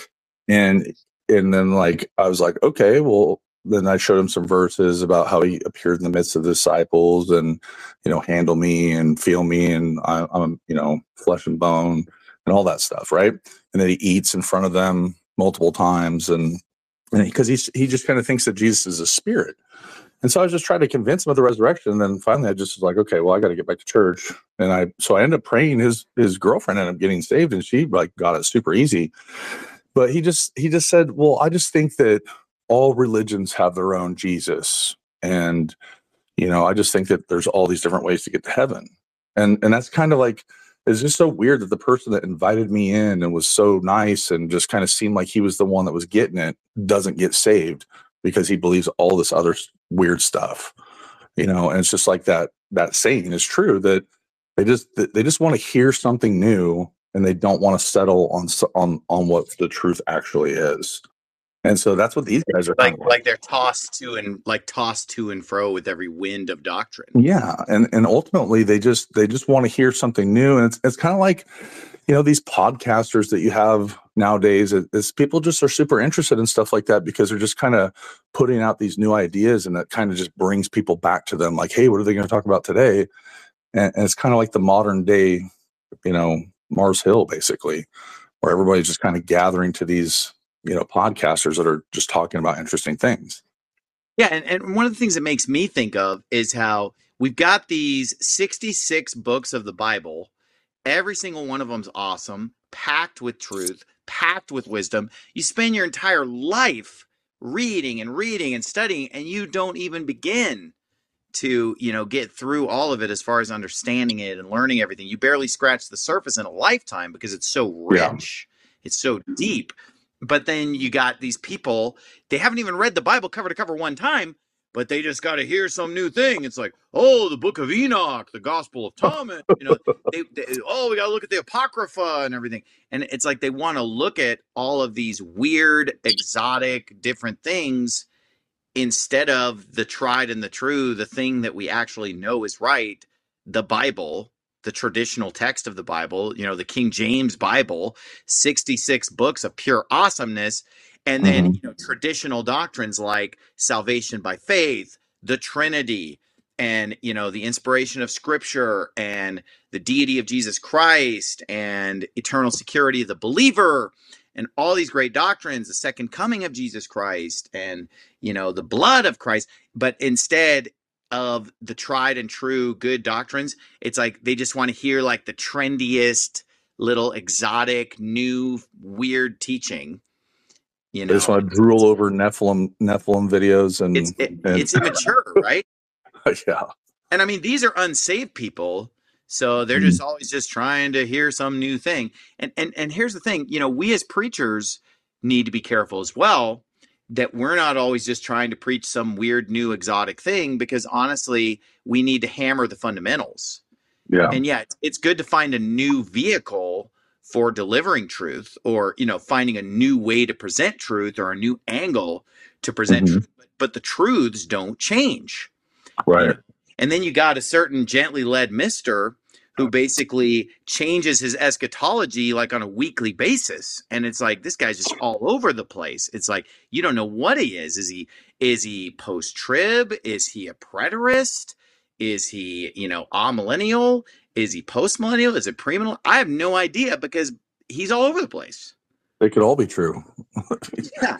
and and then like I was like, okay, well. Then I showed him some verses about how he appeared in the midst of the disciples, and you know, handle me and feel me, and I, I'm you know, flesh and bone. And all that stuff, right? And then he eats in front of them multiple times, and and because he he just kind of thinks that Jesus is a spirit. And so I was just trying to convince him of the resurrection. And then finally, I just was like, okay, well, I got to get back to church. And I so I ended up praying. His his girlfriend ended up getting saved, and she like got it super easy. But he just he just said, well, I just think that all religions have their own Jesus, and you know, I just think that there's all these different ways to get to heaven, and and that's kind of like. It's just so weird that the person that invited me in and was so nice and just kind of seemed like he was the one that was getting it doesn't get saved because he believes all this other weird stuff, you know. And it's just like that that saying is true that they just they just want to hear something new and they don't want to settle on on on what the truth actually is. And so that's what these guys are like kind of like. like they're tossed to and like tossed to and fro with every wind of doctrine. Yeah, and and ultimately they just they just want to hear something new, and it's it's kind of like, you know, these podcasters that you have nowadays. Is people just are super interested in stuff like that because they're just kind of putting out these new ideas, and that kind of just brings people back to them. Like, hey, what are they going to talk about today? And, and it's kind of like the modern day, you know, Mars Hill, basically, where everybody's just kind of gathering to these, you know, podcasters that are just talking about interesting things. Yeah, and, and one of the things that makes me think of is how we've got these sixty-six books of the Bible. Every single one of them's awesome, packed with truth, packed with wisdom. You spend your entire life reading and reading and studying, and you don't even begin to, you know, get through all of it as far as understanding it and learning everything. You barely scratch the surface in a lifetime because it's so rich. Yeah. It's so deep. But then you got these people, they haven't even read the Bible cover to cover one time, but they just got to hear some new thing. It's like, oh, the book of Enoch, the Gospel of Thomas, you know, they, they, oh, we got to look at the Apocrypha and everything. And it's like they want to look at all of these weird, exotic, different things instead of the tried and the true, the thing that we actually know is right, the Bible, the traditional text of the Bible, you know, the King James Bible, sixty-six books of pure awesomeness. And then, mm-hmm. you know, traditional doctrines like salvation by faith, the Trinity, and, you know, the inspiration of Scripture and the deity of Jesus Christ and eternal security of the believer and all these great doctrines, the second coming of Jesus Christ and, you know, the blood of Christ. But instead of the tried and true good doctrines, it's like they just want to hear like the trendiest little exotic, new, weird teaching. You know, they just want to drool over Nephilim Nephilim videos, and it's, it, and it's immature, right? Yeah. And I mean, these are unsaved people, so they're just always just trying to hear some new thing. And and and here's the thing, you know, we as preachers need to be careful as well that we're not always just trying to preach some weird new exotic thing, because honestly, we need to hammer the fundamentals. Yeah. And yeah, it's, it's good to find a new vehicle for delivering truth, or, you know, finding a new way to present truth or a new angle to present mm-hmm. truth, but, but the truths don't change. Right. You know? And then you got a certain gently led mister who basically changes his eschatology like on a weekly basis. And it's like, this guy's just all over the place. It's like, you don't know what he is. Is he, is he post-trib? Is he a preterist? Is he, you know, amillennial? Is he post-millennial? Is it premillennial? I have no idea, because he's all over the place. They could all be true. Yeah.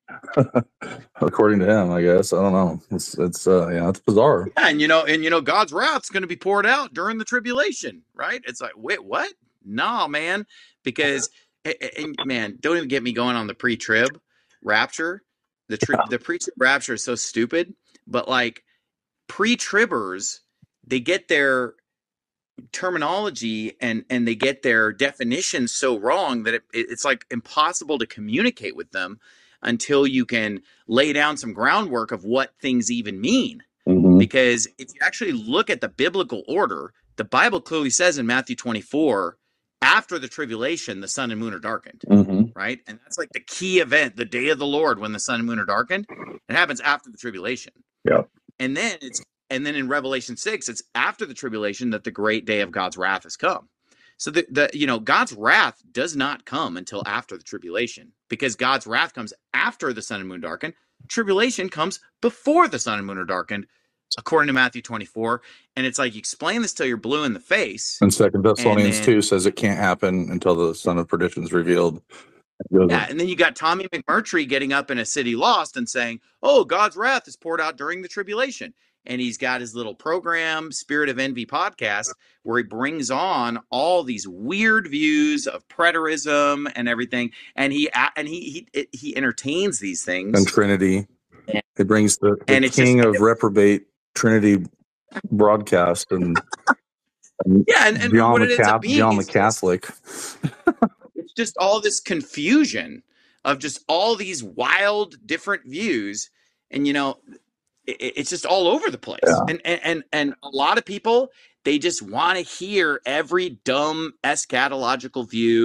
According to him, I guess. I don't know. It's it's uh yeah, it's bizarre. Yeah, and you know, and you know, God's wrath's going to be poured out during the tribulation, right? It's like, wait, what? Nah, man, because and, and man, don't even get me going on the pre-trib rapture. The tri- yeah. the pre-trib rapture is so stupid, but like pre-tribbers, they get their terminology and and they get their definitions so wrong that it, it's like impossible to communicate with them until you can lay down some groundwork of what things even mean. Mm-hmm. Because if you actually look at the biblical order, the Bible clearly says in Matthew twenty-four, after the tribulation, the sun and moon are darkened, mm-hmm. right? And that's like the key event, the day of the Lord, when the sun and moon are darkened. It happens after the tribulation. Yeah. And then it's And then in Revelation six, it's after the tribulation that the great day of God's wrath has come. So the, the you know, God's wrath does not come until after the tribulation, because God's wrath comes after the sun and moon darken. Tribulation comes before the sun and moon are darkened, according to Matthew twenty-four. And it's like, you explain this till you're blue in the face. And Second Thessalonians then, two says it can't happen until the son of perdition is revealed. Yeah, and then you got Tommy McMurtry getting up in A City Lost and saying, oh, God's wrath is poured out during the tribulation. And he's got his little program, Spirit of Envy podcast, where he brings on all these weird views of preterism and everything. And he and he he he entertains these things. And Trinity. And, he brings the, the and king just, of reprobate Trinity broadcast. And, and yeah, and, and John, what the, it ends Cap, up being John the Catholic. Just, it's just all this confusion of just all these wild, different views. And, you know, it's just all over the place. Yeah. And, and and and a lot of people, they just want to hear every dumb eschatological view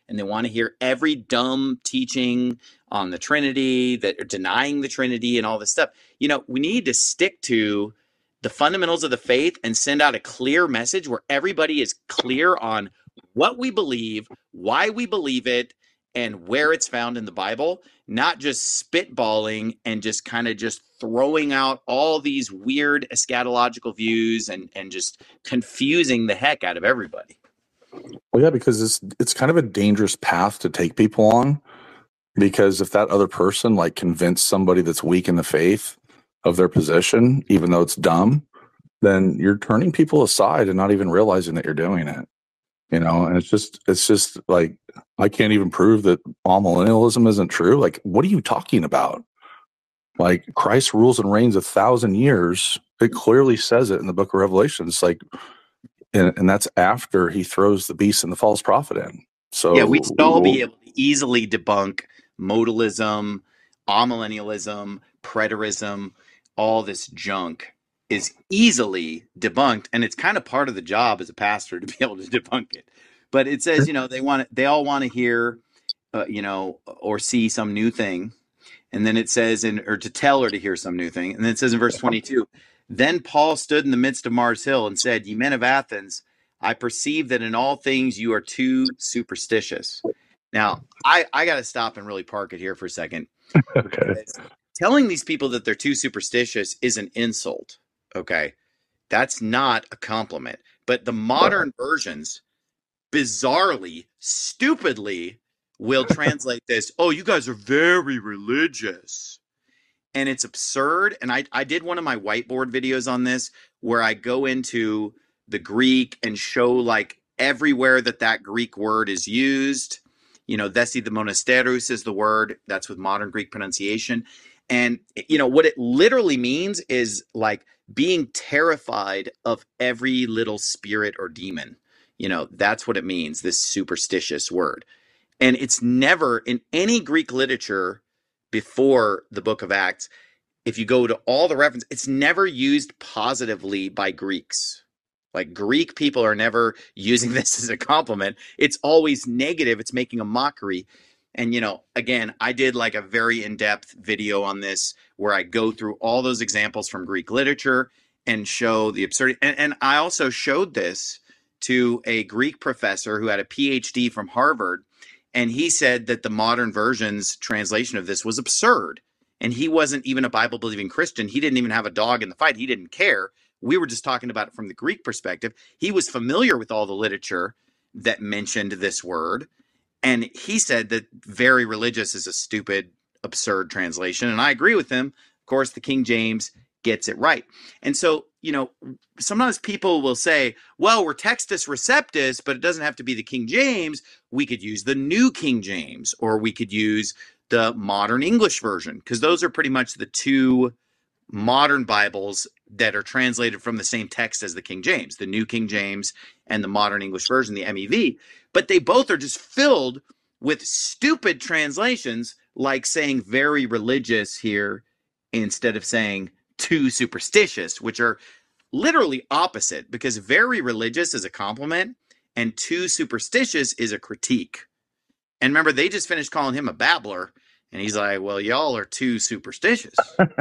and they want to hear every dumb teaching on the Trinity that are denying the Trinity and all this stuff. You know, we need to stick to the fundamentals of the faith and send out a clear message where everybody is clear on what we believe, why we believe it, and where it's found in the Bible, not just spitballing and just kind of just throwing out all these weird eschatological views and, and just confusing the heck out of everybody. Well, yeah, because it's it's kind of a dangerous path to take people on, because if that other person like convinced somebody that's weak in the faith of their position, even though it's dumb, then you're turning people aside and not even realizing that you're doing it. You know, and it's just it's just like, I can't even prove that amillennialism isn't true. Like, what are you talking about? Like, Christ rules and reigns a thousand years. It clearly says it in the book of Revelation. It's like, and, and that's after he throws the beast and the false prophet in. So yeah, we should all be able to easily debunk modalism, amillennialism, preterism, all this junk is easily debunked, and it's kind of part of the job as a pastor to be able to debunk it. But it says, you know, they want they all want to hear, uh, you know, or see some new thing, and then it says, in or to tell or to hear some new thing, and then it says in verse twenty-two, then Paul stood in the midst of Mars Hill and said, "Ye men of Athens, I perceive that in all things you are too superstitious." Now, I I got to stop and really park it here for a second. Okay. Telling these people that they're too superstitious is an insult. Okay, that's not a compliment. But the modern versions, bizarrely, stupidly, will translate this, "Oh, you guys are very religious." And it's absurd. And I, I did one of my whiteboard videos on this where I go into the Greek and show like everywhere that that Greek word is used. You know, "Thesi the monasterus" is the word. That's with modern Greek pronunciation. And, you know, what it literally means is like being terrified of every little spirit or demon. You know, that's what it means, this superstitious word. And it's never in any Greek literature before the book of Acts, if you go to all the references, it's never used positively by Greeks. Like, Greek people are never using this as a compliment. It's always negative. It's making a mockery. And, you know, again, I did like a very in-depth video on this where I go through all those examples from Greek literature and show the absurdity. And, and I also showed this to a Greek professor who had a P H D from Harvard. And he said that the modern version's translation of this was absurd. And he wasn't even a Bible-believing Christian. He didn't even have a dog in the fight. He didn't care. We were just talking about it from the Greek perspective. He was familiar with all the literature that mentioned this word. And he said that very religious is a stupid, absurd translation. And I agree with him. Of course, the King James gets it right. And so, you know, sometimes people will say, well, we're Textus Receptus, but it doesn't have to be the King James. We could use the New King James, or we could use the modern English version, because those are pretty much the two modern Bibles that are translated from the same text as the King James, the New King James and the modern English version, the M E V. But they both are just filled with stupid translations, like saying very religious here instead of saying too superstitious, which are literally opposite, because very religious is a compliment and too superstitious is a critique. And remember, they just finished calling him a babbler, and he's like, well, y'all are too superstitious.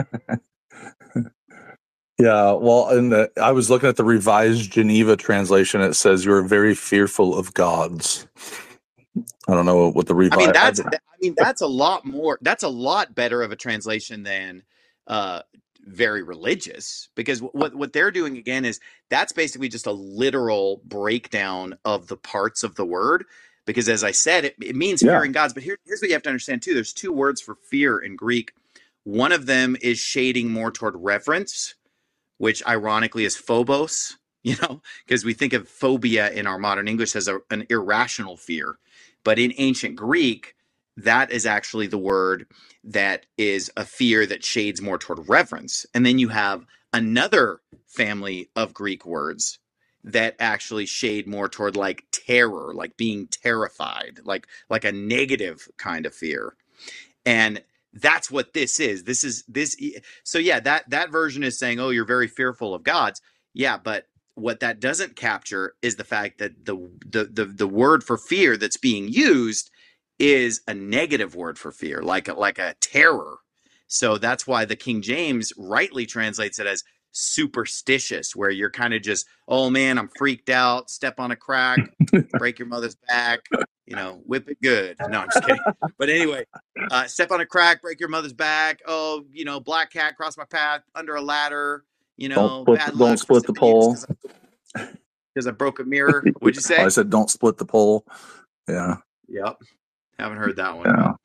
Yeah, well, in the I was looking at the Revised Geneva translation. It says you're very fearful of gods. I don't know what the revised. I mean, that's I mean that's a lot more. That's a lot better of a translation than uh, very religious, because what what they're doing again is that's basically just a literal breakdown of the parts of the word. Because as I said, it, it means Yeah. fearing gods. But here, here's what you have to understand too. There's two words for fear in Greek. One of them is shading more toward reverence, which ironically is phobos, you know, because we think of phobia in our modern English as a, an irrational fear. But in ancient Greek, that is actually the word that is a fear that shades more toward reverence. And then you have another family of Greek words that actually shade more toward like terror, like being terrified, like like a negative kind of fear. And that's what this is. This is this. So yeah, that that version is saying, oh, you're very fearful of gods. Yeah, but what that doesn't capture is the fact that the, the the the word for fear that's being used is a negative word for fear, like a, like a terror. So that's why the King James rightly translates it as superstitious, where you're kind of just, oh man, I'm freaked out, step on a crack, break your mother's back, you know, whip it good. No, I'm just kidding. But anyway, uh, step on a crack, break your mother's back. Oh, you know, black cat crossed my path under a ladder. You know, don't split, bad don't luck. split the pole because I, I broke a mirror. What'd you say? I said, don't split the pole. Yeah. Yep. Haven't heard that one. Yeah.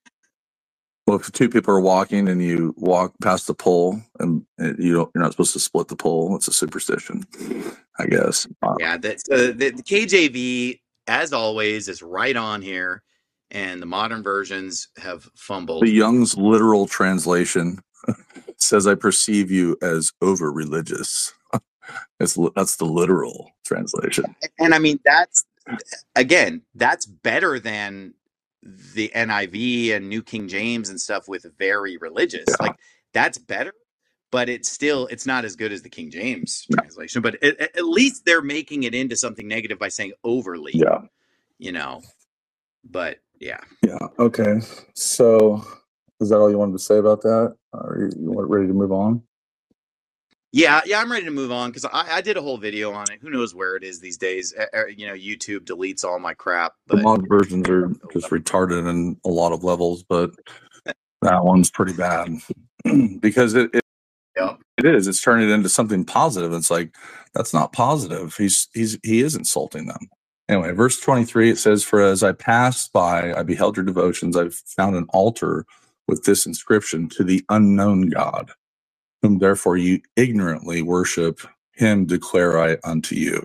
Well, if two people are walking and you walk past the pole and you don't, you're not supposed to split the pole, it's a superstition, I guess. Yeah, that's uh, the, the K J V, as always, is right on here, and the modern versions have fumbled. The Young's literal translation says, "I perceive you as over religious." It's that's the literal translation, and I mean that's again, that's better than the N I V and New King James and stuff with very religious. Yeah. Like that's better, but it's still, it's not as good as the King James translation, but it, at least they're making it into something negative by saying overly, yeah, you know, but yeah. Yeah. Okay. So is that all you wanted to say about that? Are you, you ready to move on? Yeah, yeah, I'm ready to move on because I, I did a whole video on it. Who knows where it is these days? Uh, you know, YouTube deletes all my crap. But the mod versions are just retarded in a lot of levels, but that one's pretty bad because it it, yeah. it is. It's turning it into something positive. It's like that's not positive. He's he's he is insulting them. Anyway, verse twenty-three, it says, "For as I passed by, I beheld your devotions. I've found an altar with this inscription: to the unknown God, whom therefore you ignorantly worship, him declare I unto you."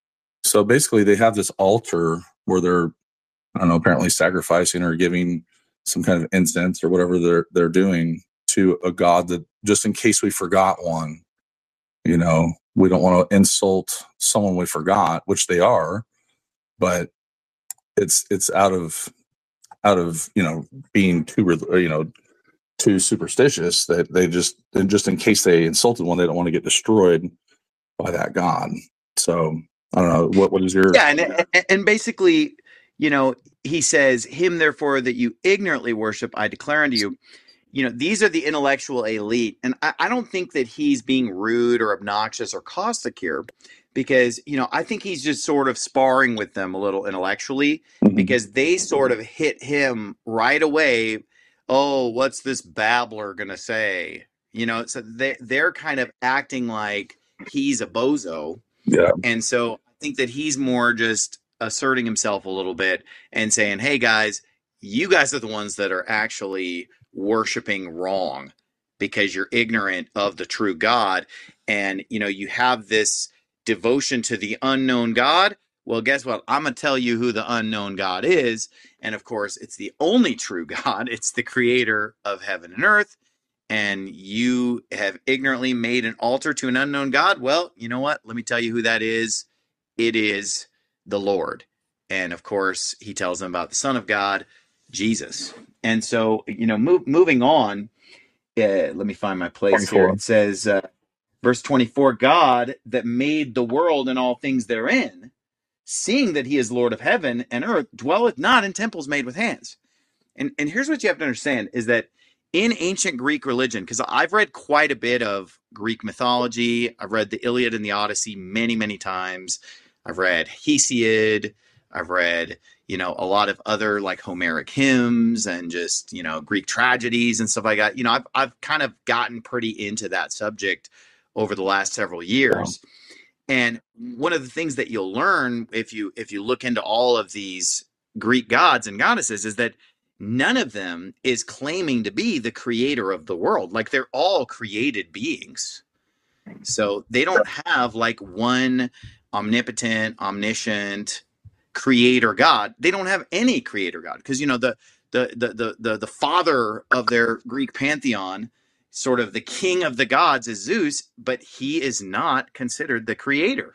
So basically they have this altar where they're, I don't know, apparently sacrificing or giving some kind of incense or whatever they're they're doing to a God that, just in case we forgot one, you know, we don't want to insult someone we forgot, which they are, but it's it's out of out of, you know, being too, you know, too superstitious that they just, and just in case they insulted one, they don't want to get destroyed by that God. So I don't know. What what is your yeah, and and basically, you know, he says, "Him therefore that you ignorantly worship, I declare unto you." You know, these are the intellectual elite, and I, I don't think that he's being rude or obnoxious or caustic here, because you know, I think he's just sort of sparring with them a little intellectually, mm-hmm. because they sort of hit him right away. Oh, what's this babbler gonna say? You know, so they they're kind of acting like he's a bozo. Yeah. And so I think that he's more just asserting himself a little bit and saying, "Hey guys, you guys are the ones that are actually worshiping wrong because you're ignorant of the true God, and you know, you have this devotion to the unknown God. Well, guess what? I'm going to tell you who the unknown God is. And of course, it's the only true God. It's the creator of heaven and earth. And you have ignorantly made an altar to an unknown God. Well, you know what? Let me tell you who that is. It is the Lord." And of course, he tells them about the Son of God, Jesus. And so, you know, move, moving on, uh, let me find my place twenty-four. Here. It says, uh, verse twenty-four, "God that made the world and all things therein, seeing that he is Lord of heaven and earth, dwelleth not in temples made with hands." And, and here's what you have to understand is that in ancient Greek religion, because I've read quite a bit of Greek mythology, I've read the Iliad and the Odyssey many, many times. I've read Hesiod. I've read, you know, a lot of other like Homeric hymns and just, you know, Greek tragedies and stuff like that. You know, I've, I've kind of gotten pretty into that subject over the last several years. Wow. And one of the things that you'll learn if you, if you look into all of these Greek gods and goddesses is that none of them is claiming to be the creator of the world. Like they're all created beings. So they don't have like one omnipotent, omniscient creator God. They don't have any creator God, because you know the the the the the the father of their Greek pantheon, sort of the king of the gods, is Zeus, but he is not considered the creator.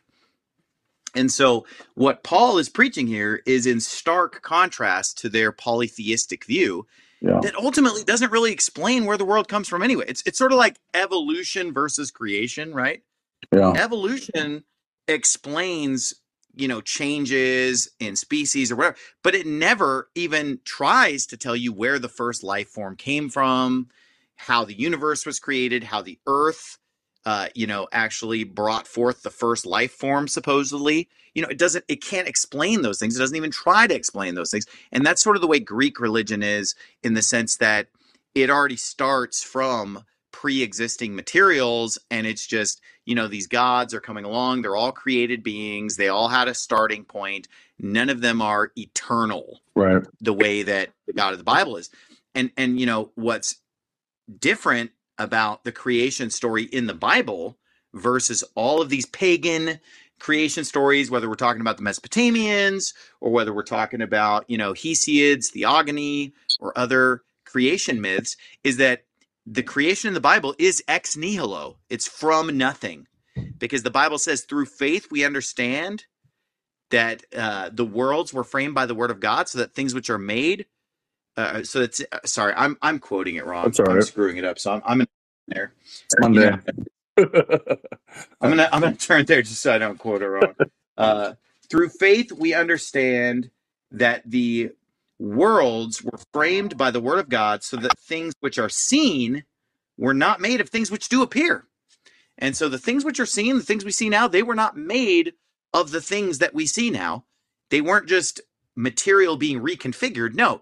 And so what Paul is preaching here is in stark contrast to their polytheistic view, yeah, that ultimately doesn't really explain where the world comes from anyway. It's it's sort of like evolution versus creation, right? Yeah. Evolution explains, you know, changes in species or whatever, but it never even tries to tell you where the first life form came from, how the universe was created, how the earth, uh, you know, actually brought forth the first life form, supposedly. You know, it doesn't, it can't explain those things. It doesn't even try to explain those things. And that's sort of the way Greek religion is, in the sense that it already starts from pre-existing materials, and it's just, you know, these gods are coming along. They're all created beings. They all had a starting point. None of them are eternal, Right. the way that the God of the Bible is. And, and, you know, what's different about the creation story in the Bible versus all of these pagan creation stories, whether we're talking about the Mesopotamians or whether we're talking about, you know, Hesiod's Theogony or other creation myths, is that the creation in the Bible is ex nihilo. It's from nothing, because the Bible says through faith we understand that uh, the worlds were framed by the word of God, so that things which are made. Uh, so it's uh, sorry, I'm I'm quoting it wrong. That's all I'm right. screwing it up. So I'm I'm in there. It's Monday. You know, I'm gonna I'm gonna turn there just so I don't quote it wrong. Uh, through faith we understand that the worlds were framed by the word of God, so that things which are seen were not made of things which do appear. And so the things which are seen, the things we see now, they were not made of the things that we see now. They weren't just material being reconfigured. No,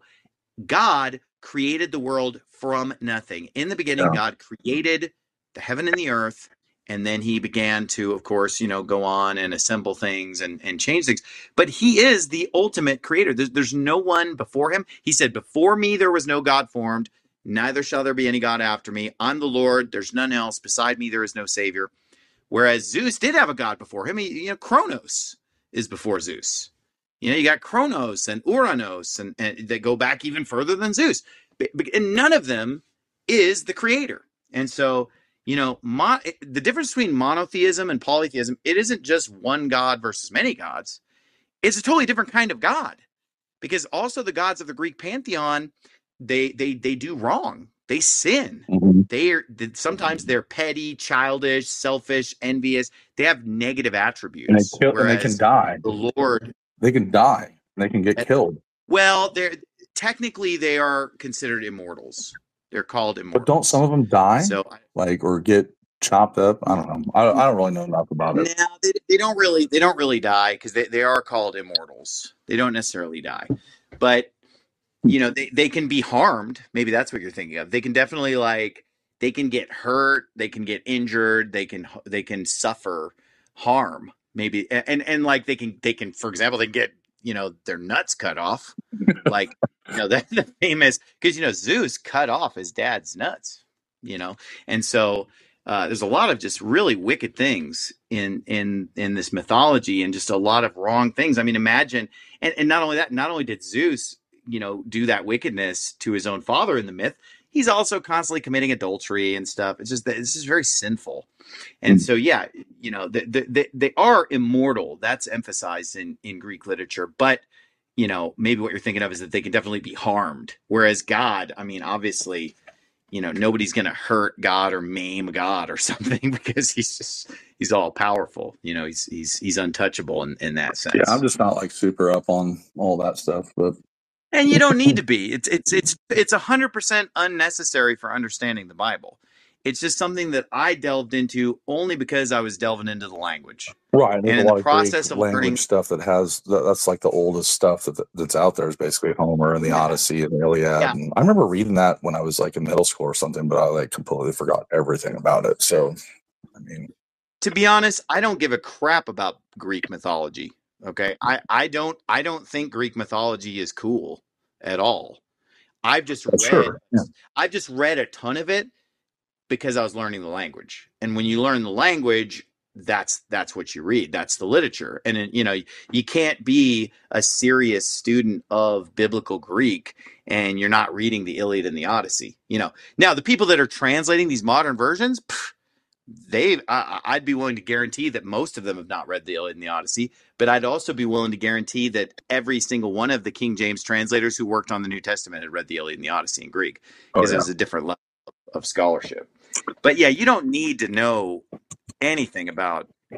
God created the world from nothing. In the beginning, Yeah. God created the heaven and the earth. And then he began to, of course, you know, go on and assemble things and, and change things. But he is the ultimate creator. There's, there's no one before him. He said, before me, there was no God formed. Neither shall there be any God after me. I'm the Lord. There's none else. Beside me, there is no savior. Whereas Zeus did have a god before him. He, you know, Kronos is before Zeus. You know, you got Kronos and Uranos, and, and that go back even further than Zeus. And none of them is the creator. And so, you know, mon- the difference between monotheism and polytheism, it isn't just one God versus many gods. It's a totally different kind of God. Because also the gods of the Greek pantheon, they they they do wrong. They sin. Mm-hmm. They're sometimes they're petty, childish, selfish, envious. They have negative attributes. And they kill, and they can die. The Lord, They can die. They can get killed. well, they're technically they are considered immortals. They're called immortals. But don't some of them die? So, like, or get chopped up? I don't know. I, I don't really know enough about it. no, they, they don't really they don't really die, because they, they are called immortals. They don't necessarily die, but you know, they, they can be harmed. Maybe that's what you're thinking of. They can definitely, like, they can get hurt. They can get injured. They can they can suffer harm. Maybe and and, and like they can they can for example they can get, you know, their nuts cut off. Like, you know, that the famous, because, you know, Zeus cut off his dad's nuts. You know, and so uh, there's a lot of just really wicked things in in in this mythology, and just a lot of wrong things. I mean, imagine, and, and not only that, not only did Zeus, you know, do that wickedness to his own father in the myth, he's also constantly committing adultery and stuff. It's just that this is very sinful. And so, yeah, you know, the, the, the, they are immortal. That's emphasized in, in Greek literature. But, you know, maybe what you're thinking of is that they can definitely be harmed. Whereas God, I mean, obviously, you know, nobody's going to hurt God or maim God or something, because he's just, he's all powerful. You know, he's, he's, he's untouchable in, in that sense. Yeah, I'm just not like super up on all that stuff, but. And you don't need to be. It's it's it's it's a hundred percent unnecessary for understanding the Bible. It's just something that I delved into only because I was delving into the language. Right, and in the process of language learning stuff that has that's like the oldest stuff that that's out there is basically Homer and the Yeah. Odyssey and the Iliad. Yeah. And I remember reading that when I was like in middle school or something, but I like completely forgot everything about it. So, I mean, To be honest, I don't give a crap about Greek mythology. Okay, I I don't I don't think Greek mythology is cool at all. I've just read sure. Yeah. I've just read a ton of it because I was learning the language. And when you learn the language, that's that's what you read. That's the literature. And it, you know, you can't be a serious student of biblical Greek and you're not reading the Iliad and the Odyssey. You know, now the people that are translating these modern versions, pff, they I, I'd be willing to guarantee that most of them have not read the Iliad and the Odyssey, but I'd also be willing to guarantee that every single one of the King James translators who worked on the New Testament had read the Iliad and the Odyssey in Greek, because Oh, yeah. it was a different level of scholarship. But yeah, you don't need to know anything about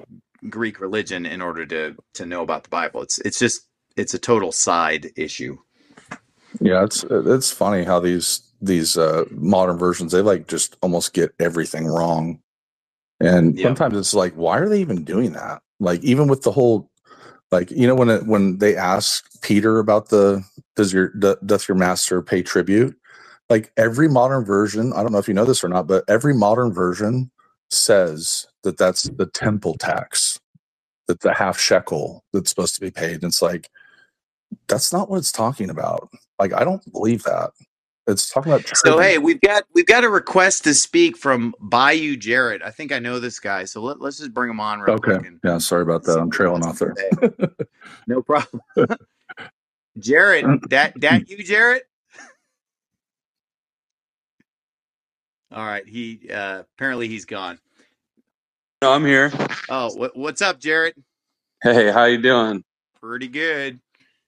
Greek religion in order to to know about the Bible. It's it's just it's a total side issue. Yeah, it's it's funny how these these uh, modern versions, they like just almost get everything wrong, and Yep. sometimes it's like, why are they even doing that? Like even with the whole, like you know when it, when they ask Peter about the does your doth your master pay tribute? Like every modern version, I don't know if you know this or not, but every modern version says that that's the temple tax, that the half shekel that's supposed to be paid. And it's like, that's not what it's talking about. Like, I don't believe that. It's talking about tribute. So hey, we've got we've got a request to speak from Bayou Jarrett. I think I know this guy, so let, let's just bring him on real Okay. quick. And Yeah, sorry about that. see I'm what he trailing has off to there. say. No problem. Jarrett, that that you, Jarrett? All right, he uh, apparently he's gone. No, I'm here. Oh, what, what's up, Jarrett? Hey, how you doing? Pretty good.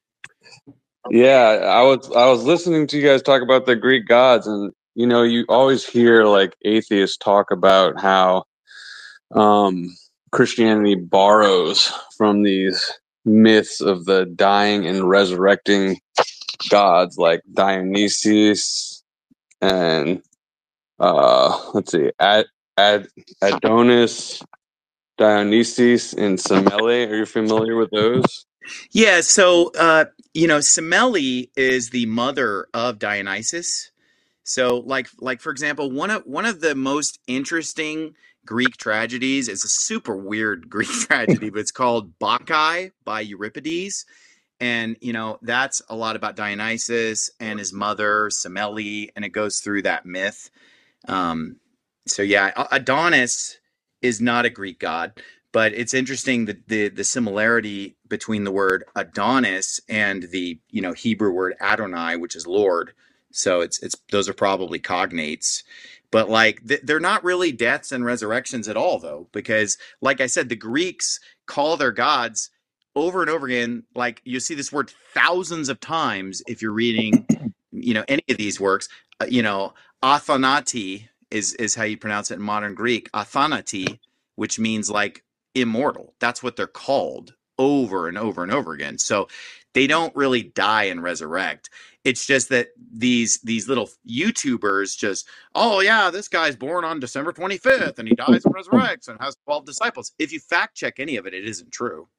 Yeah, I was I was listening to you guys talk about the Greek gods, and you know, you always hear like atheists talk about how um, Christianity borrows from these myths of the dying and resurrecting gods, like Dionysus and uh, let's see, Ad, Ad, Adonis, Dionysus, and Semele. Are you familiar with those? Yeah, so uh, you know, Semele is the mother of Dionysus. So, like, like for example, one of one of the most interesting Greek tragedies is a super weird Greek tragedy, but it's called Bacchae by Euripides, and you know that's a lot about Dionysus and his mother Semele, and it goes through that myth. Um, so yeah, Adonis is not a Greek god, but it's interesting that the the similarity between the word Adonis and the you know Hebrew word Adonai, which is Lord. So it's it's those are probably cognates, but like th- they're not really deaths and resurrections at all, though, because like I said, the Greeks call their gods over and over again. Like you see this word thousands of times if you're reading, you know, any of these works. Uh, you know, Athanati is is how you pronounce it in modern Greek. Athanati, which means like immortal. That's what they're called over and over and over again. So they don't really die and resurrect. It's just that these these little YouTubers just, oh yeah, this guy's born on December twenty-fifth and he dies and resurrects and has twelve disciples. If you fact check any of it, it isn't true.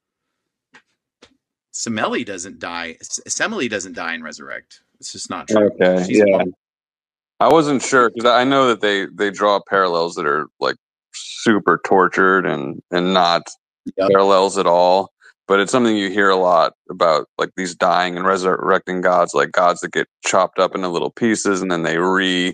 Semele doesn't die. Semele doesn't die and resurrect. It's just not true. Okay, She's yeah. I wasn't sure because I know that they, they draw parallels that are like super tortured and, and not yep. parallels at all. But it's something you hear a lot about, like these dying and resurrecting gods, like gods that get chopped up into little pieces and then they re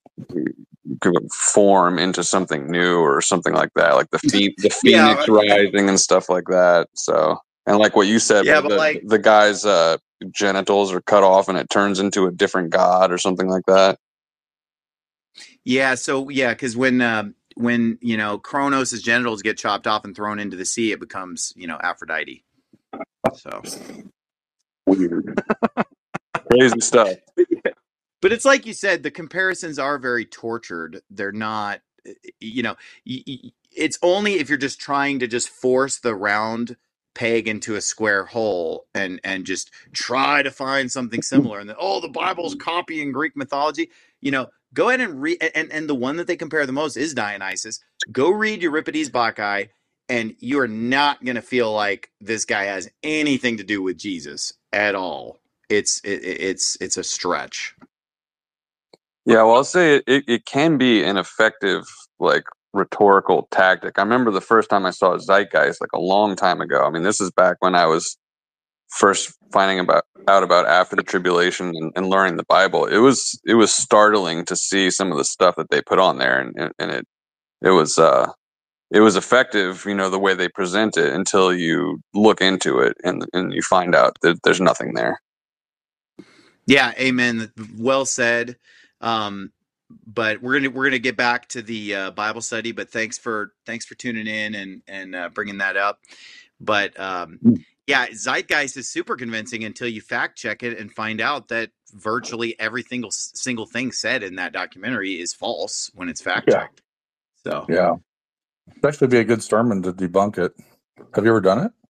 form into something new or something like that, like the phe- the phoenix yeah. rising and stuff like that. So, and like what you said, yeah, the, but like the guy's uh, genitals are cut off and it turns into a different god or something like that. Yeah, so yeah, because when uh, when you know Kronos' genitals get chopped off and thrown into the sea, it becomes you know Aphrodite. So weird, crazy stuff. But, yeah. but it's like you said, the comparisons are very tortured. They're not, you know, it's only if you're just trying to just force the round peg into a square hole and and just try to find something similar, and then oh, the Bible's copying Greek mythology. You know, go ahead and read, and, and the one that they compare the most is Dionysus. Go read Euripides Bacchae, and you are not going to feel like this guy has anything to do with Jesus at all. It's it, it's it's a stretch. Yeah, well, I'll say it, it, it can be an effective like rhetorical tactic. I remember the first time I saw Zeitgeist, like a long time ago. I mean, this is back when I was first finding about out about after the tribulation and, and learning the Bible. It was it was startling to see some of the stuff that they put on there, and, and, and it it was uh it was effective, you know, the way they present it until you look into it and and you find out that there's nothing there. Yeah, amen. Well said. Um, but we're gonna we're gonna get back to the uh, Bible study. But thanks for thanks for tuning in and and uh, bringing that up. But um, yeah, Zeitgeist is super convincing until you fact check it and find out that virtually every single single thing said in that documentary is false when it's fact checked. Yeah. So yeah, it'd actually be a good sermon to debunk it. Have you ever done it?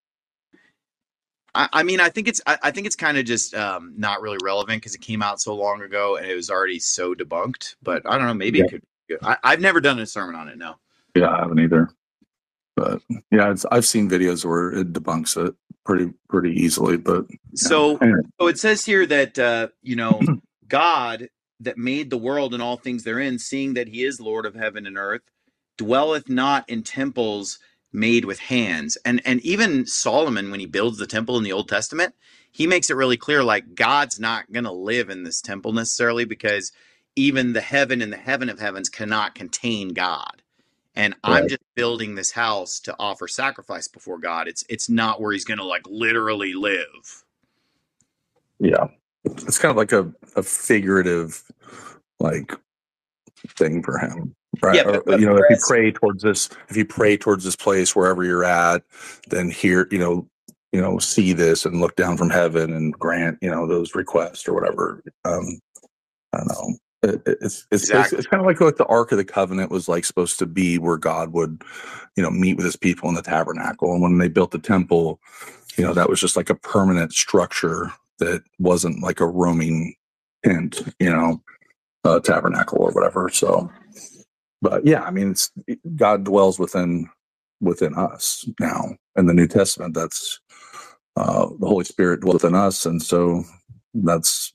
I, I mean, I think it's I, I think it's kind of just um, not really relevant because it came out so long ago and it was already so debunked. But I don't know. Maybe Yeah. it could. Be good. I, I've never done a sermon on it. No. Yeah, I haven't either. But yeah, it's, I've seen videos where it debunks it pretty pretty easily. But yeah. So, Anyway. so it says here that uh, you know God that made the world and all things therein, seeing that He is Lord of heaven and earth, dwelleth not in temples made with hands. And and even Solomon, when he builds the temple in the Old Testament, he makes it really clear, like God's not going to live in this temple necessarily, because even the heaven and the heaven of heavens cannot contain God. And Right. I'm just building this house to offer sacrifice before God. It's it's not where He's going to like literally live. Yeah, it's kind of like a, a figurative like thing for him, right? Yeah, but- Or, but you know, if you whereas- pray towards this, if you pray towards this place wherever you're at, then here, you know, you know, see this and look down from heaven and grant, you know, those requests or whatever. Um, I don't know. It, it's it's, Exactly. it's it's kind of like what the Ark of the Covenant was like supposed to be, where God would, you know, meet with His people in the tabernacle. And when they built the temple, you know, that was just like a permanent structure that wasn't like a roaming tent, you know, uh, tabernacle or whatever. So, but yeah, I mean, it's God dwells within within us now in the New Testament. That's uh, the Holy Spirit dwells within us, and so that's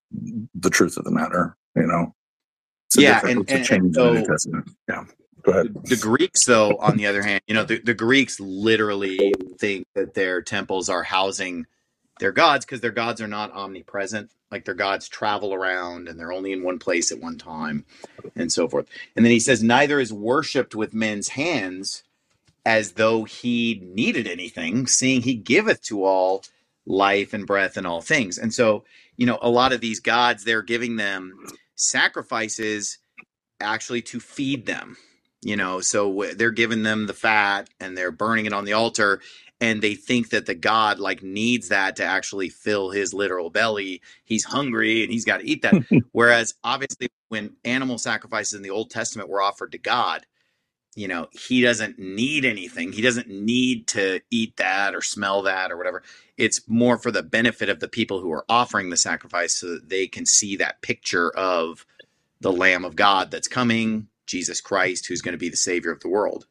the truth of the matter. You know, it's a Yeah, different- and- it's a and- change and in the New so- Testament. Yeah, go ahead. The Greeks, though, on the other hand, you know, the, the Greeks literally think that their temples are housing their gods because their gods are not omnipresent. Like their gods travel around and they're only in one place at one time and so forth. And then he says, neither is worshipped with men's hands as though he needed anything, seeing he giveth to all life and breath and all things. And so, you know, a lot of these gods, they're giving them sacrifices actually to feed them, you know, so they're giving them the fat and they're burning it on the altar, and they think that the god like needs that to actually fill his literal belly. He's hungry and he's got to eat that. Whereas obviously when animal sacrifices in the Old Testament were offered to God, you know, he doesn't need anything. He doesn't need to eat that or smell that or whatever. It's more for the benefit of the people who are offering the sacrifice so that they can see that picture of the Lamb of God that's coming, Jesus Christ, who's going to be the Savior of the world.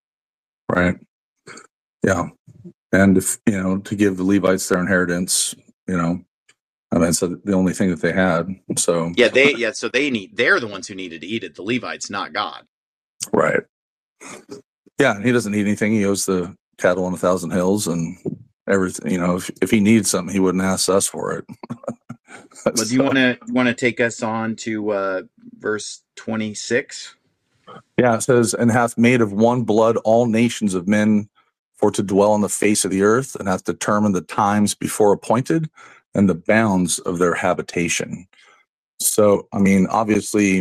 Right. Yeah. And if, you know, to give the Levites their inheritance, you know, I mean, it's the only thing that they had. So, Yeah, they yeah, so they need they're the ones who needed to eat it, the Levites, not God. right. Yeah. And he doesn't need anything. He owes the cattle on a thousand hills and everything. You know, if, if he needs something, he wouldn't ask us for it. But do you want to want to take us on to uh, verse twenty-six? Yeah, it says, and hath made of one blood all nations of men for to dwell on the face of the earth, and hath determined the times before appointed and the bounds of their habitation. So, I mean, obviously,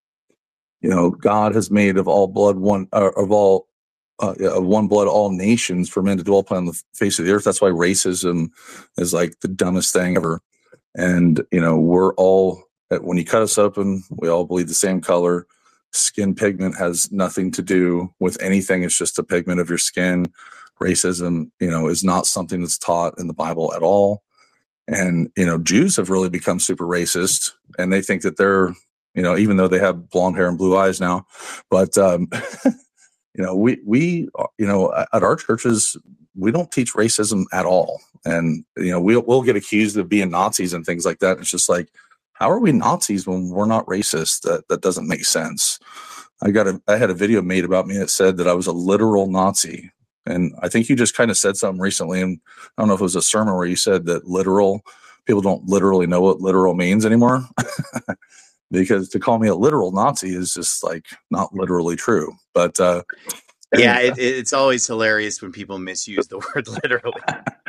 you know, God has made of all blood one, uh, of all, uh, of one blood all nations for men to dwell upon the face of the earth. That's why racism is like the dumbest thing ever. And, you know, we're all, when you cut us open, we all bleed the same color. Skin pigment has nothing to do with anything. It's just a pigment of your skin. Racism, you know, is not something that's taught in the Bible at all. And, you know, Jews have really become super racist, and they think that they're, you know, even though they have blonde hair and blue eyes now, but, um, you know, we, we, you know, at our churches, we don't teach racism at all. And, you know, we'll, we'll get accused of being Nazis and things like that. It's just like, how are we Nazis when we're not racist? That that doesn't make sense. I got a, I had a video made about me that said that I was a literal Nazi. And I think you just kind of said something recently, and I don't know if it was a sermon where you said that literal, people don't literally know what literal means anymore. Because to call me a literal Nazi is just like not literally true. But uh, yeah, it, it's always hilarious when people misuse the word literally.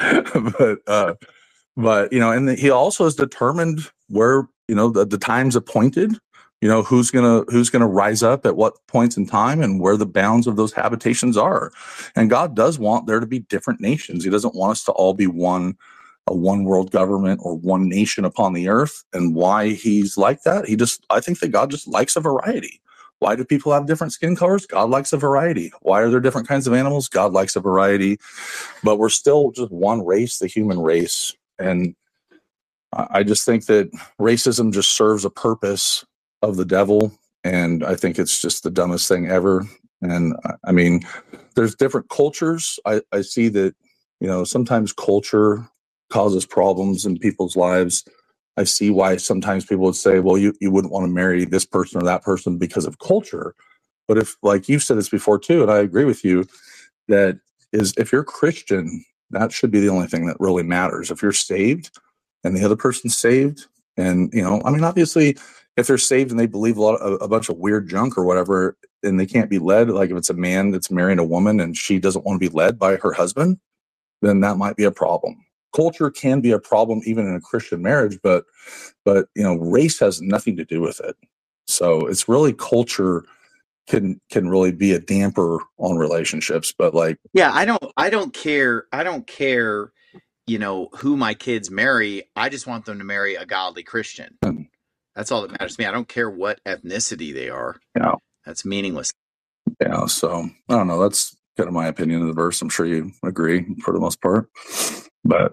but uh, but you know, and the, he also has determined where, you know, the, the times appointed. You know, who's gonna who's gonna rise up at what points in time and where the bounds of those habitations are. And God does want there to be different nations. He doesn't want us to all be one. A one world government or one nation upon the earth. And why he's like that, he just, I think that God just likes a variety. Why do people have different skin colors? God likes a variety. Why are there different kinds of animals? God likes a variety. But we're still just one race, the human race. And I just think that racism just serves a purpose of the devil. And I think it's just the dumbest thing ever. And I mean, there's different cultures. I, I see that, you know, sometimes culture causes problems in people's lives. I see why sometimes people would say, well, you, you wouldn't want to marry this person or that person because of culture. But if, like you've said this before too, and I agree with you, that is, if you're Christian, that should be the only thing that really matters. If you're saved and the other person's saved, and, you know, I mean, obviously, if they're saved and they believe a lot of, a bunch of weird junk or whatever, and they can't be led, like if it's a man that's marrying a woman and she doesn't want to be led by her husband, then that might be a problem. Culture can be a problem even in a Christian marriage, but, but, you know, race has nothing to do with it. So it's really culture can, can really be a damper on relationships. But like, yeah, I don't, I don't care. I don't care, you know, who my kids marry. I just want them to marry a godly Christian. That's all that matters to me. I don't care what ethnicity they are. Yeah. That's meaningless. Yeah. So I don't know. That's kind of my opinion of the verse. I'm sure you agree for the most part. But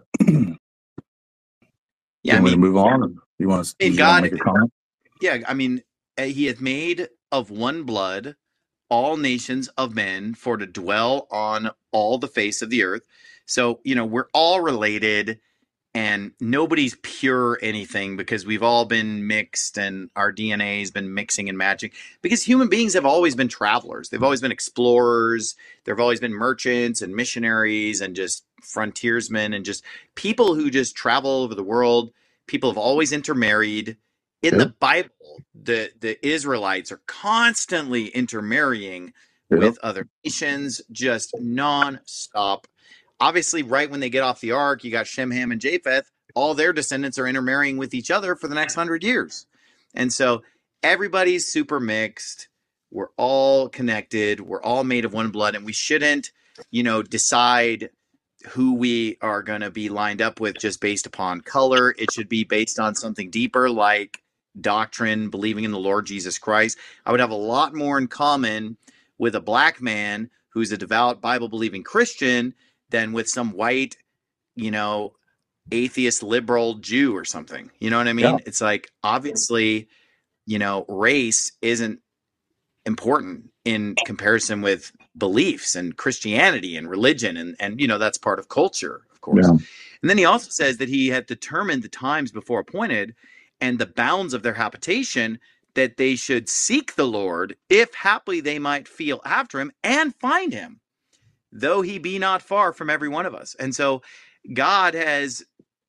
yeah, I mean, to move on. You want to, in God, make a comment? Yeah, I mean, he hath made of one blood all nations of men for to dwell on all the face of the earth. So, you know, we're all related, and nobody's pure anything because we've all been mixed and our D N A has been mixing and matching, because human beings have always been travelers. They've always been explorers. There have always been merchants and missionaries and just frontiersmen and just people who just travel over the world. People have always intermarried. In Yep. the Bible, the, the Israelites are constantly intermarrying Yep. with other nations, just nonstop. Obviously, right when they get off the ark, you got Shem, Ham, and Japheth. All their descendants are intermarrying with each other for the next hundred years. And so everybody's super mixed. We're all connected. We're all made of one blood. And we shouldn't, you know, decide who we are going to be lined up with just based upon color. It should be based on something deeper, like doctrine, believing in the Lord Jesus Christ. I would have a lot more in common with a black man who's a devout Bible-believing Christian than with some white, you know, atheist liberal Jew or something. You know what I mean? Yeah. It's like, obviously, you know, race isn't important in comparison with beliefs and Christianity and religion. And, and, you know, that's part of culture, of course. Yeah. And then he also says that he had determined the times before appointed and the bounds of their habitation, that they should seek the Lord, if haply they might feel after him and find him, though he be not far from every one of us. And so God has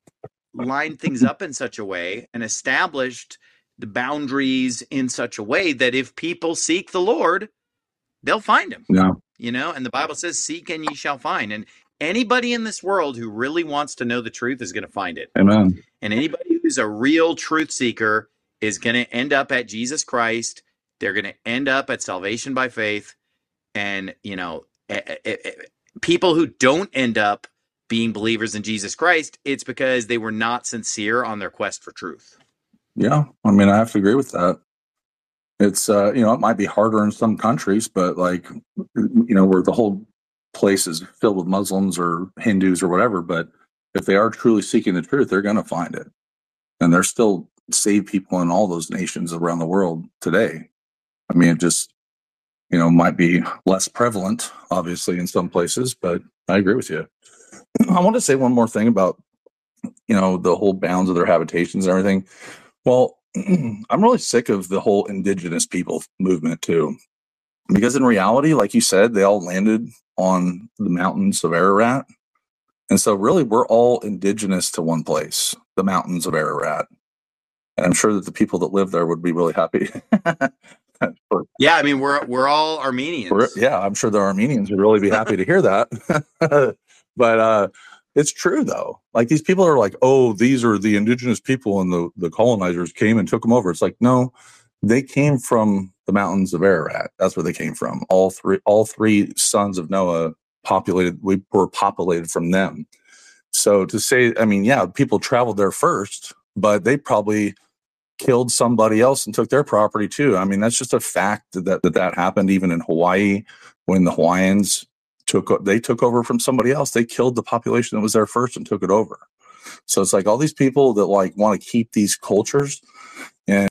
lined things up in such a way and established the boundaries in such a way that if people seek the Lord, they'll find him. Yeah. You know, and the Bible says, seek and ye shall find. And anybody in this world who really wants to know the truth is going to find it. Amen. And anybody who's a real truth seeker is going to end up at Jesus Christ. They're going to end up at salvation by faith. And, you know, it, it, it, people who don't end up being believers in Jesus Christ, it's because they were not sincere on their quest for truth. Yeah. I mean, I have to agree with that. It's, uh, you know, it might be harder in some countries, but like, you know, where the whole place is filled with Muslims or Hindus or whatever. But if they are truly seeking the truth, they're going to find it. And there's still saved people in all those nations around the world today. I mean, it just, you know, might be less prevalent, obviously, in some places, but I agree with you. I want to say one more thing about, you know, the whole bounds of their habitations and everything. Well, I'm really sick of the whole indigenous people movement too, because in reality, like you said, they all landed on the mountains of Ararat. And so really we're all indigenous to one place, the mountains of Ararat. And I'm sure that the people that live there would be really happy. But, yeah, I mean, we're we're all Armenians. We're, yeah, I'm sure the Armenians would really be happy to hear that. But uh, it's true, though. Like, these people are like, oh, these are the indigenous people and the, the colonizers came and took them over. It's like, no, they came from the mountains of Ararat. That's where they came from. All three, all three sons of Noah populated, we were populated from them. So to say, I mean, yeah, people traveled there first, but they probably killed somebody else and took their property too. I mean, that's just a fact that that, that happened even in Hawaii when the Hawaiians took they took over from somebody else. They killed the population that was there first and took it over. So it's like all these people that like want to keep these cultures and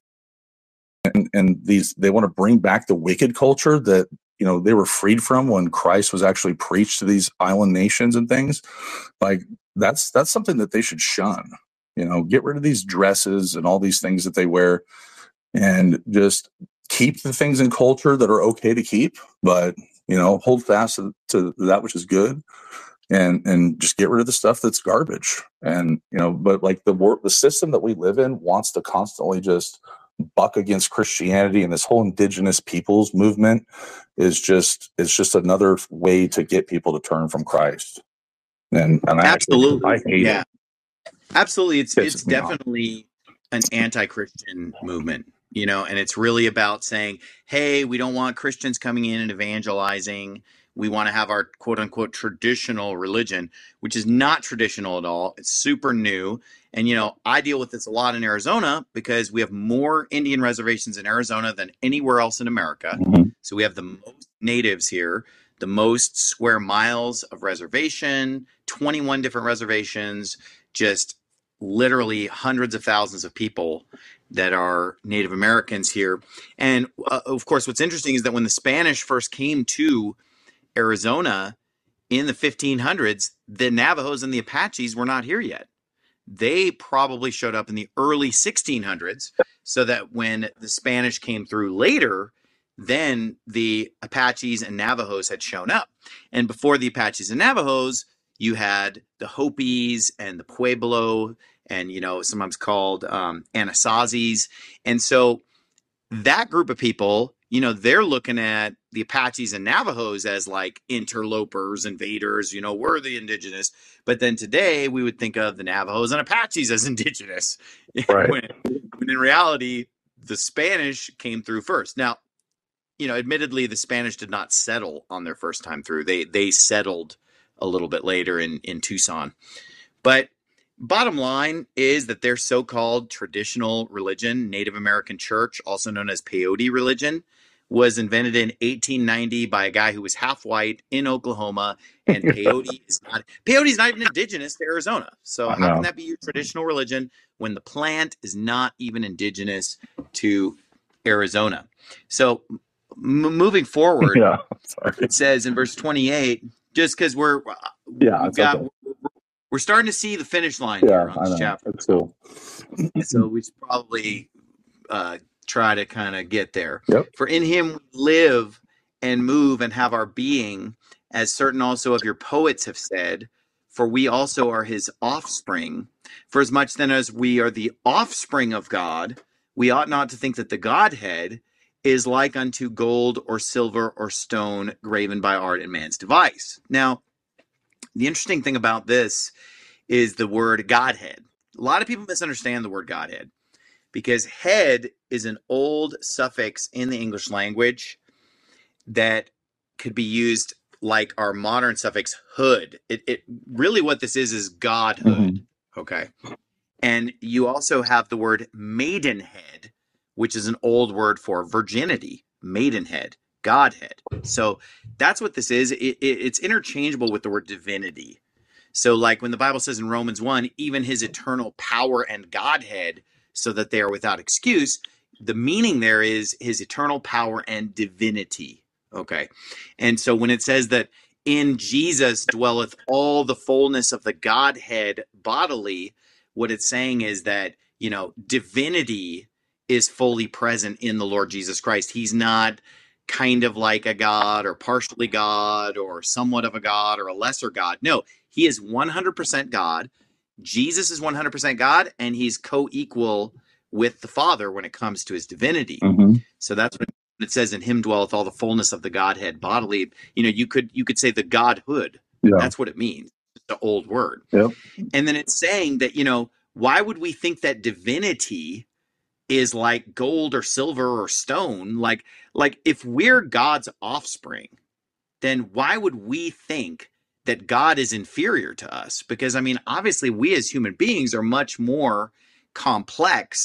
and, and these they want to bring back the wicked culture that, you know, they were freed from when Christ was actually preached to these island nations and things. Like that's that's something that they should shun. You know, get rid of these dresses and all these things that they wear and just keep the things in culture that are okay to keep, but, you know, hold fast to, to that which is good and and just get rid of the stuff that's garbage. And, you know, but like the work, the system that we live in wants to constantly just buck against Christianity, and this whole indigenous peoples movement is just it's just another way to get people to turn from Christ. And, and I absolutely, actually, I hate yeah, it. absolutely. It's Pisses it's me off. definitely an anti-Christian movement, you know, and it's really about saying, hey, we don't want Christians coming in and evangelizing. We want to have our quote unquote traditional religion, which is not traditional at all. It's super new. And, you know, I deal with this a lot in Arizona because we have more Indian reservations in Arizona than anywhere else in America. Mhm. So we have the most natives here, the most square miles of reservation, twenty-one different reservations, just literally hundreds of thousands of people that are Native Americans here. And uh, of course, what's interesting is that when the Spanish first came to Arizona in the fifteen hundreds, the Navajos and the Apaches were not here yet. They probably showed up in the early sixteen hundreds, so that when the Spanish came through later, then the Apaches and Navajos had shown up. And before the Apaches and Navajos, you had the Hopis and the Pueblo, and, you know, sometimes called um, Anasazis. And so that group of people, you know, they're looking at the Apaches and Navajos as like interlopers, invaders, you know, we're the indigenous. But then today we would think of the Navajos and Apaches as indigenous. Right. when, when in reality, the Spanish came through first. Now, you know, admittedly, the Spanish did not settle on their first time through. They they settled a little bit later in, in Tucson. But bottom line is that their so-called traditional religion, Native American church, also known as peyote religion, was invented in eighteen ninety by a guy who was half white in Oklahoma. And peyote is not peyote is not even indigenous to Arizona. So how can that be your traditional religion when the plant is not even indigenous to Arizona? So m- moving forward, Yeah. Sorry. it says in verse twenty-eight, just because we're Yeah, we've it's got okay. we're starting to see the finish line Yeah, here on I this know. chapter. It's cool. So we should probably uh, try to kind of get there. Yep. For in him we live and move and have our being, as certain also of your poets have said, for we also are his offspring. For as much then as we are the offspring of God, we ought not to think that the Godhead is like unto gold or silver or stone graven by art and man's device. Now, the interesting thing about this is the word Godhead. A lot of people misunderstand the word Godhead because head is an old suffix in the English language that could be used like our modern suffix hood. It, it really what this is is godhood. Mhm. Okay. And you also have the word maidenhead, which is an old word for virginity, maidenhead, godhead. So that's what this is. It, it, it's interchangeable with the word divinity. So like when the Bible says in Romans one, even his eternal power and Godhead, so that they are without excuse, the meaning there is his eternal power and divinity. Okay. And so when it says that in Jesus dwelleth all the fullness of the Godhead bodily, what it's saying is that, you know, divinity is fully present in the Lord Jesus Christ. He's not kind of like a God or partially God or somewhat of a God or a lesser God. No, he is one hundred percent God. Jesus is one hundred percent God, and he's co-equal with the Father when it comes to his divinity. Mhm. So that's what it says, in him dwelleth all the fullness of the Godhead bodily. You know, you could you could say the Godhood. Yeah. That's what it means. It's the old word. Yep. And then it's saying that, you know, why would we think that divinity is like gold or silver or stone? Like, like if we're God's offspring, then why would we think that God is inferior to us? Because, I mean, obviously we as human beings are much more complex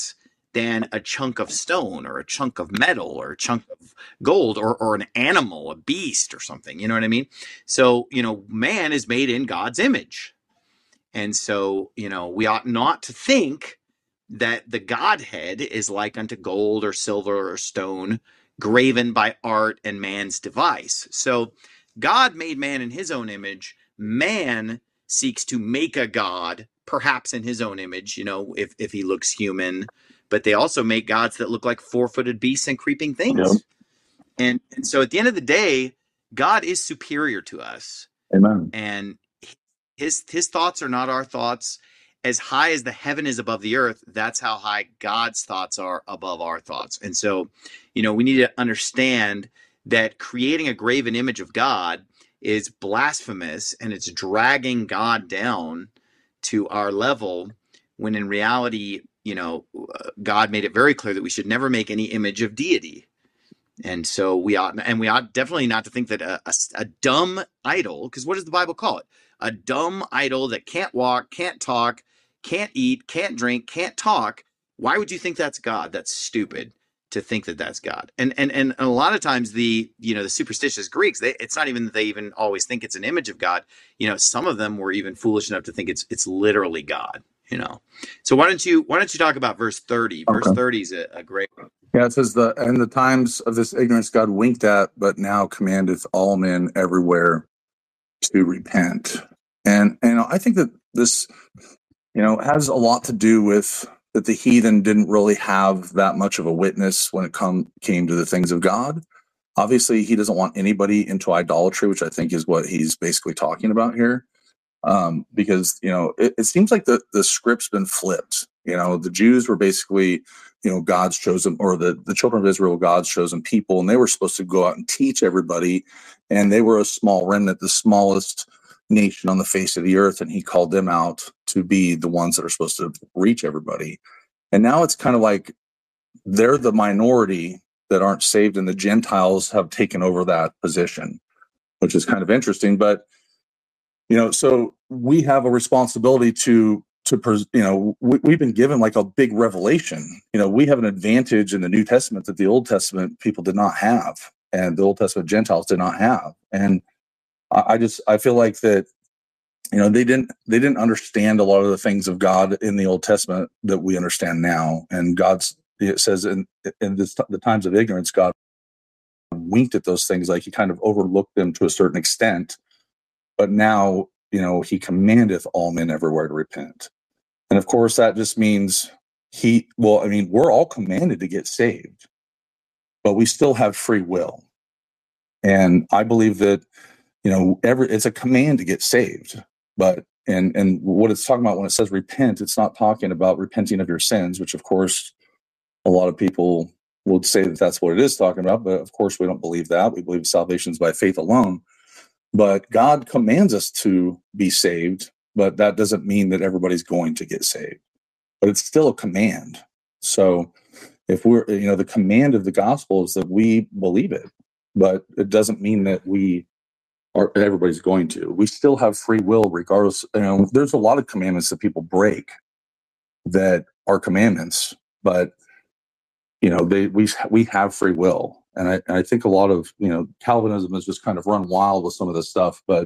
than a chunk of stone or a chunk of metal or a chunk of gold or, or an animal, a beast or something. You know what I mean? So, you know, man is made in God's image. And so, you know, we ought not to think that the Godhead is like unto gold or silver or stone, graven by art and man's device. So God made man in his own image. Man seeks to make a God, perhaps in his own image, you know, if, if he looks human. But they also make gods that look like four-footed beasts and creeping things. Yep. And, and so at the end of the day, God is superior to us. Amen. And his his thoughts are not our thoughts. As high as the heaven is above the earth, that's how high God's thoughts are above our thoughts. And so, you know, we need to understand that creating a graven image of God is blasphemous, and it's dragging God down to our level, when in reality, you know, God made it very clear that we should never make any image of deity. And so we ought, and we ought definitely not to think that a, a, a dumb idol, because what does the Bible call it? A dumb idol that can't walk, can't talk, can't eat, can't drink, can't talk. Why would you think that's God? That's stupid to think that that's God. And and and a lot of times the, you know, the superstitious Greeks, they, it's not even that they even always think it's an image of God. You know, some of them were even foolish enough to think it's it's literally God. You know, so why don't you why don't you talk about verse thirty? Verse Okay. thirty is a, a great one. Yeah, it says, the and the times of this ignorance God winked at, but now commandeth all men everywhere to repent. And and I think that this, you know, has a lot to do with that the heathen didn't really have that much of a witness when it come came to the things of God. Obviously, he doesn't want anybody into idolatry, which I think is what he's basically talking about here. Um, because, you know, it, it seems like the, the script's been flipped. You know, the Jews were basically, you know, God's chosen, or the, the children of Israel, God's chosen people, and they were supposed to go out and teach everybody. And they were a small remnant, the smallest nation on the face of the earth. And he called them out to be the ones that are supposed to reach everybody. And now it's kind of like they're the minority that aren't saved, and the Gentiles have taken over that position, which is kind of interesting. But you know, so we have a responsibility to, to you know, we, we've been given like a big revelation. You know, we have an advantage in the New Testament that the Old Testament people did not have, and the Old Testament Gentiles did not have. And I, I just, I feel like that, you know, they didn't, they didn't understand a lot of the things of God in the Old Testament that we understand now. And God's, it says in, in this, the times of ignorance, God winked at those things, like he kind of overlooked them to a certain extent. But now, you know, he commandeth all men everywhere to repent. And of course, that just means he, well, I mean, we're all commanded to get saved, but we still have free will. And I believe that, you know, every, it's a command to get saved. But, and, and what it's talking about when it says repent, it's not talking about repenting of your sins, which of course, a lot of people would say that that's what it is talking about. But of course, we don't believe that. We believe salvation is by faith alone. But God commands us to be saved, but that doesn't mean that everybody's going to get saved. But it's still a command. So if we're, you know, the command of the gospel is that we believe it, but it doesn't mean that we are, everybody's going to. We still have free will regardless. You know, there's a lot of commandments that people break that are commandments, but, you know, they we we have free will. And I, and I think a lot of, you know, Calvinism has just kind of run wild with some of this stuff. But,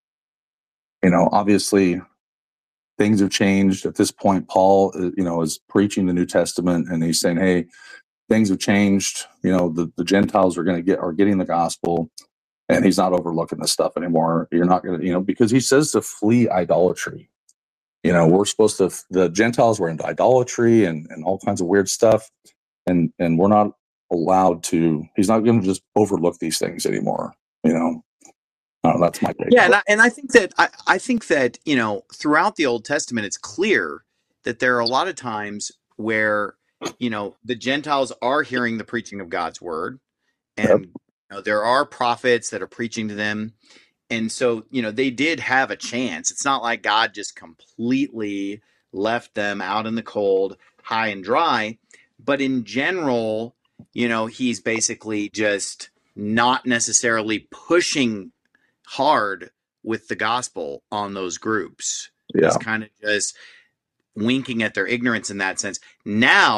you know, obviously things have changed. At this point, Paul, you know, is preaching the New Testament, and he's saying, hey, things have changed. You know, the, the Gentiles are going to get, are getting the gospel, and he's not overlooking this stuff anymore. You're not going to, you know, because he says to flee idolatry. You know, we're supposed to, the Gentiles were into idolatry and, and all kinds of weird stuff. And, and we're not allowed to, he's not going to just overlook these things anymore. You know, uh, that's my take. Yeah. And I, and I think that, I, I think that, you know, throughout the Old Testament, it's clear that there are a lot of times where, you know, the Gentiles are hearing the preaching of God's word, and Yep. you know, there are prophets that are preaching to them. And so, you know, they did have a chance. It's not like God just completely left them out in the cold, high and dry. But in general, you know, he's basically just not necessarily pushing hard with the gospel on those groups. Yeah. He's kind of just winking at their ignorance in that sense. Now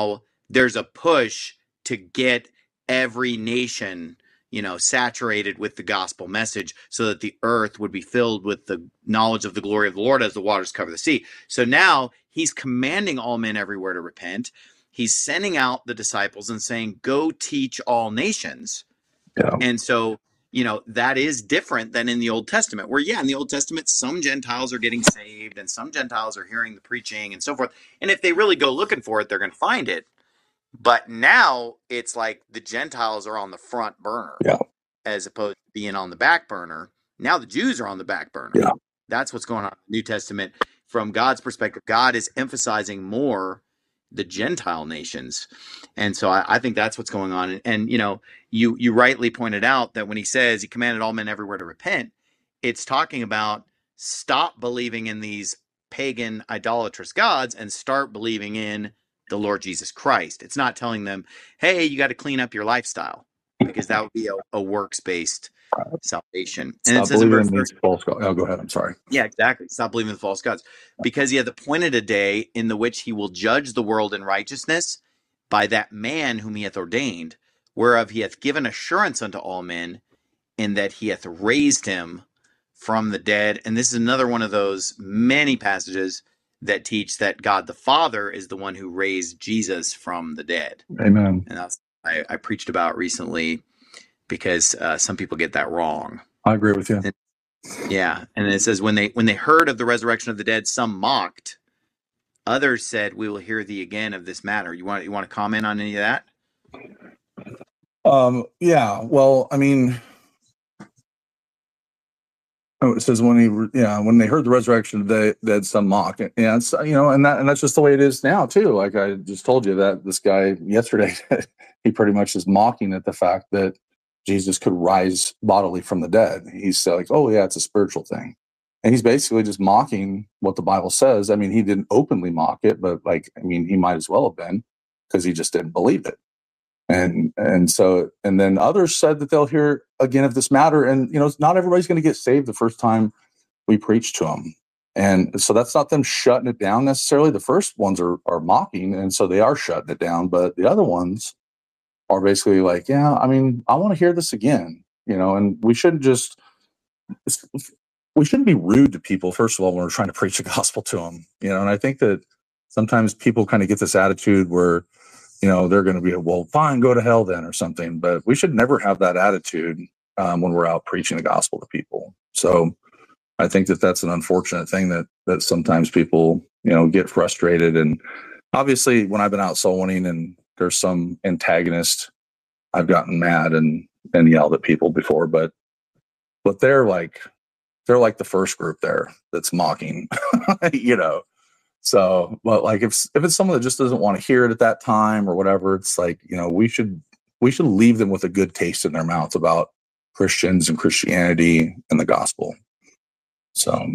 there's a push to get every nation, you know, saturated with the gospel message so that the earth would be filled with the knowledge of the glory of the Lord as the waters cover the sea. So now he's commanding all men everywhere to repent. He's sending out the disciples and saying, go teach all nations. Yeah. And so, you know, that is different than in the Old Testament, where, yeah, in the Old Testament, some Gentiles are getting saved and some Gentiles are hearing the preaching and so forth. And if they really go looking for it, they're going to find it. But now it's like the Gentiles are on the front burner, Yeah. as opposed to being on the back burner. Now the Jews are on the back burner. Yeah. That's what's going on in the New Testament. From God's perspective, God is emphasizing more the Gentile nations. And so I, I think that's what's going on. And, and, you know, you, you rightly pointed out that when he says he commanded all men everywhere to repent, it's talking about stop believing in these pagan idolatrous gods and start believing in the Lord Jesus Christ. It's not telling them, hey, you got to clean up your lifestyle, because that would be a, a works-based salvation. And Stop it says in verse believing in these false gods. Oh, go ahead. I'm sorry. Yeah, exactly. Stop believing in the false gods. Because he hath appointed a day in the which he will judge the world in righteousness by that man whom he hath ordained, whereof he hath given assurance unto all men, in that he hath raised him from the dead. And this is another one of those many passages that teach that God the Father is the one who raised Jesus from the dead. Amen. And that's I, I preached about recently, because uh, some people get that wrong. I agree with you. And, yeah, and it says when they when they heard of the resurrection of the dead, some mocked. Others said, "We will hear thee again of this matter." You want you want to comment on any of that? Um, yeah. Well, I mean, oh, it says when he, yeah, when they heard the resurrection of the dead, some mocked. Yeah, it's, you know, and that and that's just the way it is now too. Like I just told you that this guy yesterday, he pretty much is mocking at the fact that Jesus could rise bodily from the dead. He's like, oh yeah, it's a spiritual thing. And he's basically just mocking what the Bible says. I mean, he didn't openly mock it, but like, I mean, he might as well have been, because he just didn't believe it. And, and so, and then others said that they'll hear again of this matter. And, you know, not everybody's going to get saved the first time we preach to them. And so that's not them shutting it down necessarily. The first ones are, are mocking. And so they are shutting it down, but the other ones are basically like, yeah, I mean, I want to hear this again, you know, and we shouldn't just, we shouldn't be rude to people, first of all, when we're trying to preach the gospel to them, you know, and I think that sometimes people kind of get this attitude where, you know, they're going to be, well, fine, go to hell then or something, but we should never have that attitude um, when we're out preaching the gospel to people. So I think that that's an unfortunate thing that, that sometimes people, you know, get frustrated. And obviously when I've been out soul winning and there's some antagonist, I've gotten mad and, and yelled at people before, but, but they're like, they're like the first group there that's mocking, you know? So, but like, if, if it's someone that just doesn't want to hear it at that time or whatever, it's like, you know, we should, we should leave them with a good taste in their mouths about Christians and Christianity and the gospel. So.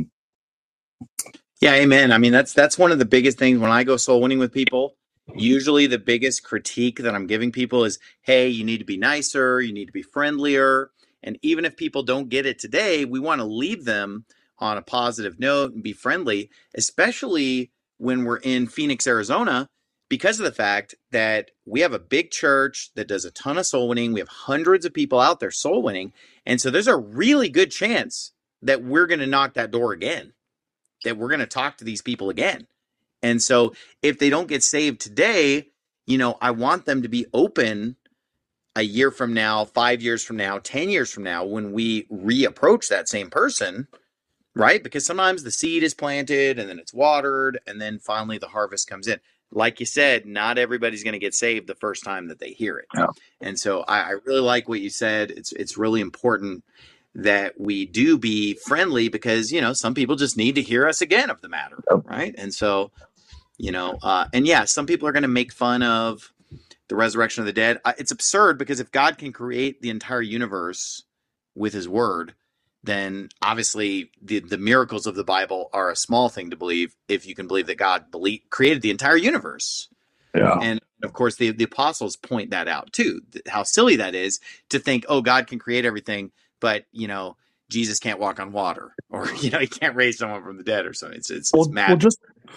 Yeah. Amen. I mean, that's, that's one of the biggest things when I go soul winning with people. Usually the biggest critique that I'm giving people is, hey, you need to be nicer, you need to be friendlier. And even if people don't get it today, we want to leave them on a positive note and be friendly, especially when we're in Phoenix, Arizona, because of the fact that we have a big church that does a ton of soul winning. We have hundreds of people out there soul winning. And so there's a really good chance that we're going to knock that door again, that we're going to talk to these people again. And so if they don't get saved today, you know, I want them to be open a year from now, five years from now, ten years from now, when we reapproach that same person, right? Because sometimes the seed is planted and then it's watered and then finally the harvest comes in. Like you said, not everybody's going to get saved the first time that they hear it. Yeah. And so I, I really like what you said. It's, it's really important that we do be friendly because, you know, some people just need to hear us again of the matter. Yep. Right. And so, you know, uh, and yeah, some people are going to make fun of the resurrection of the dead. It's absurd because if God can create the entire universe with his word, then obviously the, the miracles of the Bible are a small thing to believe if you can believe that God believe, created the entire universe. Yeah. And of course, the, the apostles point that out too, how silly that is to think, oh, God can create everything, but, you know, Jesus can't walk on water or, you know, he can't raise someone from the dead or something. It's, it's, Well, it's mad. well, just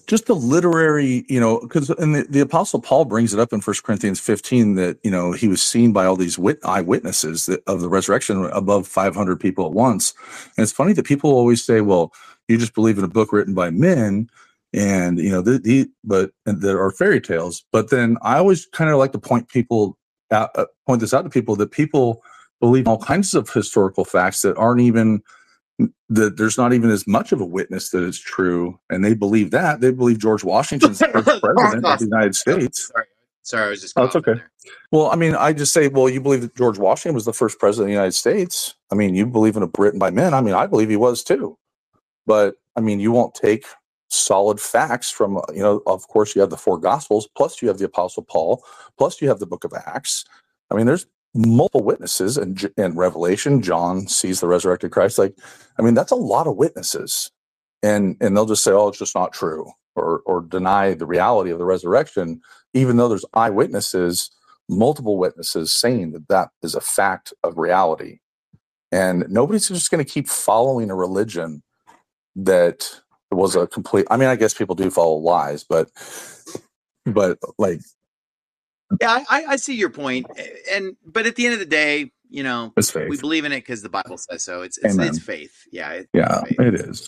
just the literary, you know, because and the, the Apostle Paul brings it up in First Corinthians fifteen that, you know, he was seen by all these wit- eyewitnesses that, of the resurrection above five hundred people at once. And it's funny that people always say, well, you just believe in a book written by men and, you know, the, the but and there are fairy tales. But then I always kind of like to point people out, uh, point this out to people that people believe all kinds of historical facts that aren't even that there's not even as much of a witness that it's true, and they believe that they believe George Washington's the first president of the United States. Sorry, sorry, I was just. Oh, it's okay. There. Well, I mean, I just say, well, you believe that George Washington was the first president of the United States. I mean, you believe in a written by men. I mean, I believe he was too. But I mean, you won't take solid facts from, you know. Of course, you have the four Gospels, plus you have the Apostle Paul, plus you have the Book of Acts. I mean, there's multiple witnesses, and in Revelation, John sees the resurrected Christ. Like, I mean, that's a lot of witnesses, and and they'll just say, "Oh, it's just not true," or or deny the reality of the resurrection, even though there's eyewitnesses, multiple witnesses saying that that is a fact of reality. And nobody's just going to keep following a religion that was a complete. I mean, I guess people do follow lies, but but like. Yeah, I, I see your point, and but at the end of the day, you know, It's faith. we believe in it because the Bible says so. It's it's, it's faith, yeah, it's yeah, faith. It is.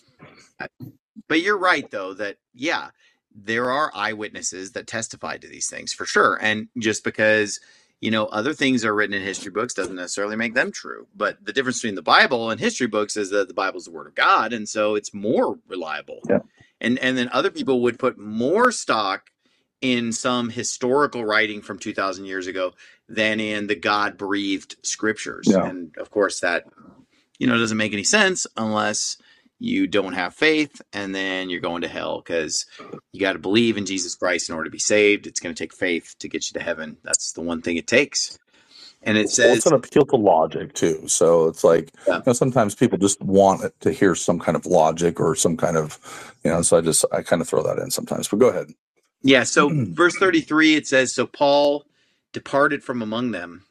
But you're right, though, that yeah, there are eyewitnesses that testify to these things for sure, and just because you know other things are written in history books doesn't necessarily make them true. But the difference between the Bible and history books is that the Bible is the Word of God, and so it's more reliable. Yeah. And and then other people would put more stock in some historical writing from two thousand years ago than in the God-breathed scriptures. Yeah. And of course that, you know, doesn't make any sense unless you don't have faith, and then you're going to hell because you got to believe in Jesus Christ in order to be saved. It's going to take faith to get you to heaven. That's the one thing it takes. And it says... Well, it's an appeal to logic, too. So it's like, yeah. you know, sometimes people just want to hear some kind of logic or some kind of, you know, so I just, I kind of throw that in sometimes. But go ahead. Yeah, so verse thirty-three, it says, so Paul departed from among them.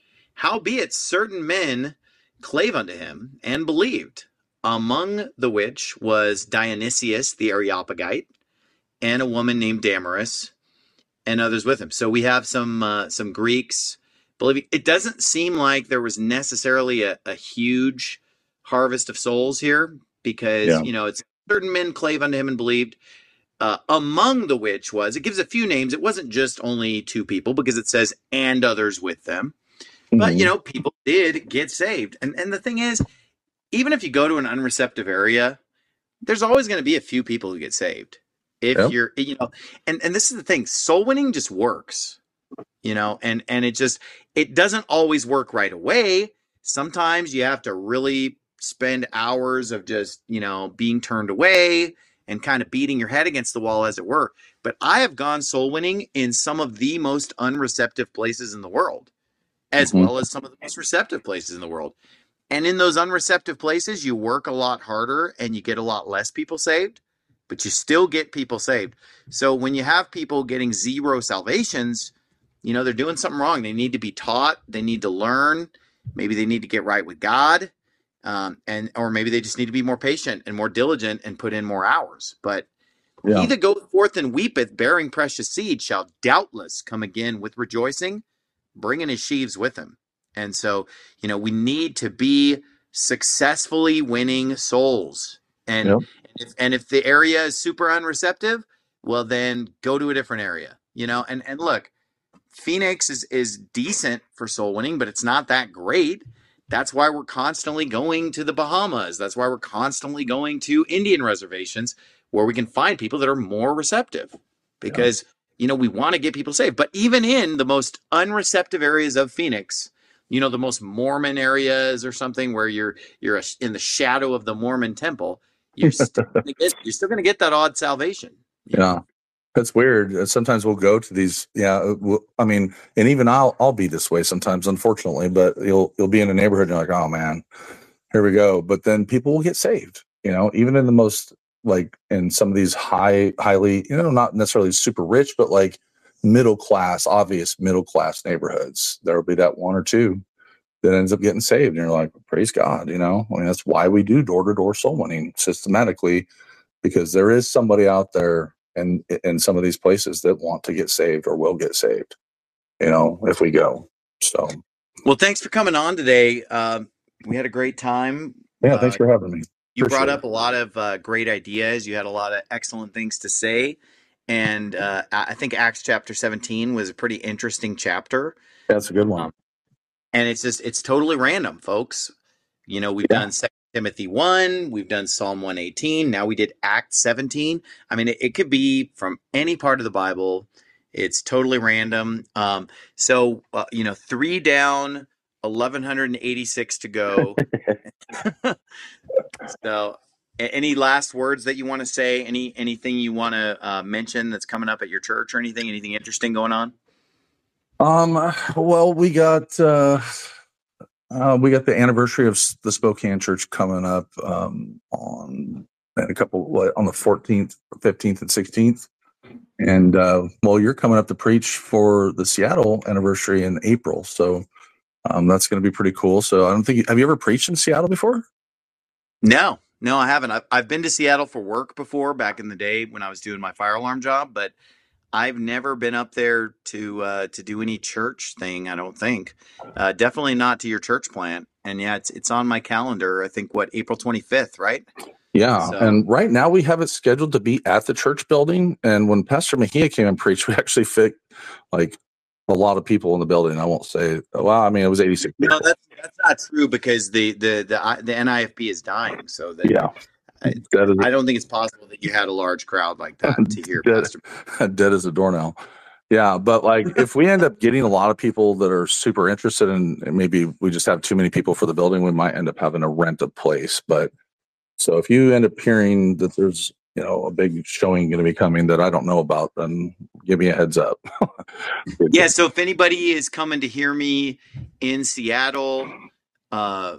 Howbeit certain men clave unto him and believed, among the which was Dionysius the Areopagite, and a woman named Damaris, and others with him. So we have some uh, some Greeks believing. It doesn't seem like there was necessarily a, a huge harvest of souls here, because, yeah. you know, it's certain men clave unto him and believed. Uh, among the which was, it gives a few names. It wasn't just only two people, because it says, and others with them. Mm-hmm. But, you know, people did get saved. And and the thing is, even if you go to an unreceptive area, there's always going to be a few people who get saved. If yep. you're, you know, and, and this is the thing, soul winning just works, you know, and, and it just, it doesn't always work right away. Sometimes you have to really spend hours of just, you know, being turned away and kind of beating your head against the wall, as it were. But I have gone soul winning in some of the most unreceptive places in the world, as mm-hmm. well as some of the most receptive places in the world. And in those unreceptive places, you work a lot harder and you get a lot less people saved, but you still get people saved. So when you have people getting zero salvations, you know, they're doing something wrong. They need to be taught. They need to learn. Maybe they need to get right with God. Um, and or maybe they just need to be more patient and more diligent and put in more hours. But yeah. he that goeth forth and weepeth, bearing precious seed, shall doubtless come again with rejoicing, bringing his sheaves with him. And so, you know, we need to be successfully winning souls. And, yep. and, if, and if the area is super unreceptive, well, then go to a different area, you know. And, and look, Phoenix is, is decent for soul winning, but it's not that great. That's why we're constantly going to the Bahamas. That's why we're constantly going to Indian reservations where we can find people that are more receptive, because, yeah. you know, we want to get people saved. But even in the most unreceptive areas of Phoenix, you know, the most Mormon areas or something where you're you're in the shadow of the Mormon temple, you're still going to get you're still going to get that odd salvation. Yeah. Know? That's weird. Sometimes we'll go to these. Yeah, we'll, I mean, and even I'll I'll be this way sometimes, unfortunately. But you'll you'll be in a neighborhood and you're like, oh man, here we go. But then people will get saved. You know, even in the most, like, in some of these high, highly, you know, not necessarily super rich, but like middle class, obvious middle class neighborhoods, there will be that one or two that ends up getting saved, and you're like, praise God. You know, I mean, that's why we do door to door soul winning systematically, because there is somebody out there and in some of these places that want to get saved or will get saved, you know, if we go. So, well, thanks for coming on today. Uh, we had a great time. Yeah, uh, thanks for having me. You Appreciate brought it. up a lot of uh, great ideas. You had a lot of excellent things to say. And uh, I think Acts chapter seventeen was a pretty interesting chapter. That's a good one. Um, and it's just, it's totally random, folks. You know, we've Yeah. done Second Timothy one, we've done Psalm one eighteen, now we did Acts seventeen. I mean, it, it could be from any part of the Bible. It's totally random. Um, so, uh, you know, three down, eleven eighty-six to go. So, a- any last words that you want to say? Any anything you want to uh, mention that's coming up at your church or anything? Anything interesting going on? Um, well, we got uh, uh, we got the anniversary of s- the Spokane Church coming up um, on in a couple what, on the fourteenth, fifteenth, and sixteenth. And uh, well, you're coming up to preach for the Seattle anniversary in April, so um, that's going to be pretty cool. So I don't think have you ever preached in Seattle before? No, no, I haven't. I've, I've been to Seattle for work before back in the day when I was doing my fire alarm job, but I've never been up there to uh, to do any church thing. I don't think. Uh, definitely not to your church plant. And yeah, it's it's on my calendar. I think what April twenty-fifth, right? Yeah, So- and right now we have it scheduled to be at the church building. And when Pastor Mejia came and preached, we actually fit like a lot of people in the building. I won't say, well, I mean, it was eighty-six No, people. that's that's not true because the the the I- the N I F B is dying. So that Yeah, I, dead as, I don't think it's possible that you had a large crowd like that to hear Dead. Pastor. dead as a doornail. Yeah, but like if we end up getting a lot of people that are super interested in, and maybe we just have too many people for the building, we might end up having to rent a place. But so if you end up hearing that there's, you know, a big showing going to be coming that I don't know about, then give me a heads up. Yeah, so if anybody is coming to hear me in Seattle uh,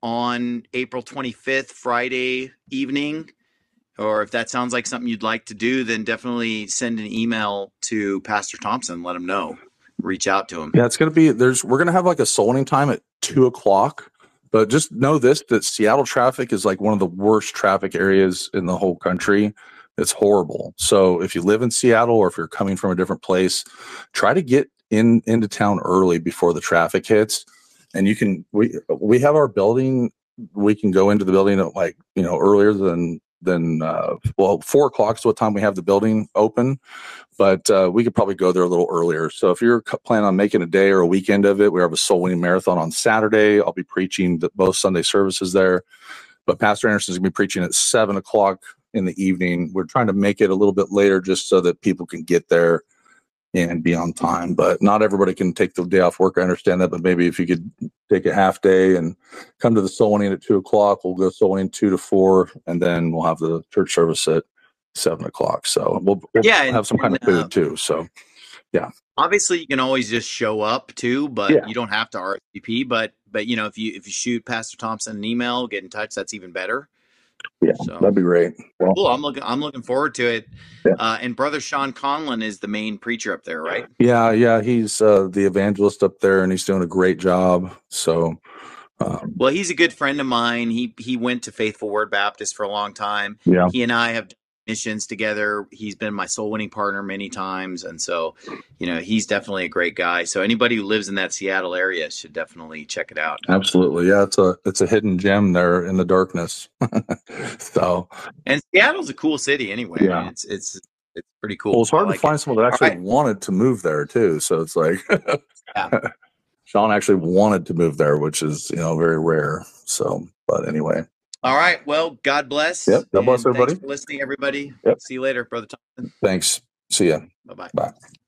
on April twenty-fifth, Friday evening, or if that sounds like something you'd like to do, then definitely send an email to Pastor Thompson. Let him know. Reach out to him. Yeah, it's going to be, there's, we're going to have like a soul winning time at two o'clock. But just know this, that Seattle traffic is like one of the worst traffic areas in the whole country. It's horrible. So if you live in Seattle or if you're coming from a different place, try to get in into town early before the traffic hits. And you can, we, we have our building, we can go into the building at like, you know, earlier than, than, uh, well, four o'clock is what time we have the building open. But uh, we could probably go there a little earlier. So if you're c- planning on making a day or a weekend of it, we have a soul winning marathon on Saturday. I'll be preaching the, both Sunday services there. But Pastor Anderson's going to be preaching at seven o'clock in the evening. We're trying to make it a little bit later just so that people can get there and be on time. But not everybody can take the day off work. I understand that. But maybe if you could take a half day and come to the soul winning at two o'clock, we'll go soul winning two to four, and then we'll have the church service at seven o'clock. So we'll, we'll Yeah, have and- some kind and, of food uh, too. So Obviously, you can always just show up too, but Yeah. you don't have to R S V P. But but you know, if you if you shoot Pastor Thompson an email, get in touch. That's even better. yeah, So that'd be great. Well, cool. I'm looking. I'm looking forward to it. Yeah. Uh, and Brother Sean Conlon is the main preacher up there, right? yeah, yeah, he's uh, the evangelist up there, and he's doing a great job. So, um, Well, he's a good friend of mine. He he went to Faithful Word Baptist for a long time. yeah, He and I have done missions together. He's been my soul winning partner many times, and so you know he's definitely a great guy. So anybody who lives in that Seattle area should definitely check it out. absolutely. Yeah, it's a it's a hidden gem there in the darkness. So, And Seattle's a cool city anyway. I Yeah. mean, it's it's it's pretty cool. well, it's hard I to like find it. someone that actually right. wanted to move there too. So it's like, Yeah. Sean actually wanted to move there, which is, you know, very rare. So, but anyway, All right. Well, God bless. Yep, God bless and everybody. Thanks for listening, everybody. Yep. See you later, Brother Thompson. thanks. See ya. Bye bye. Bye.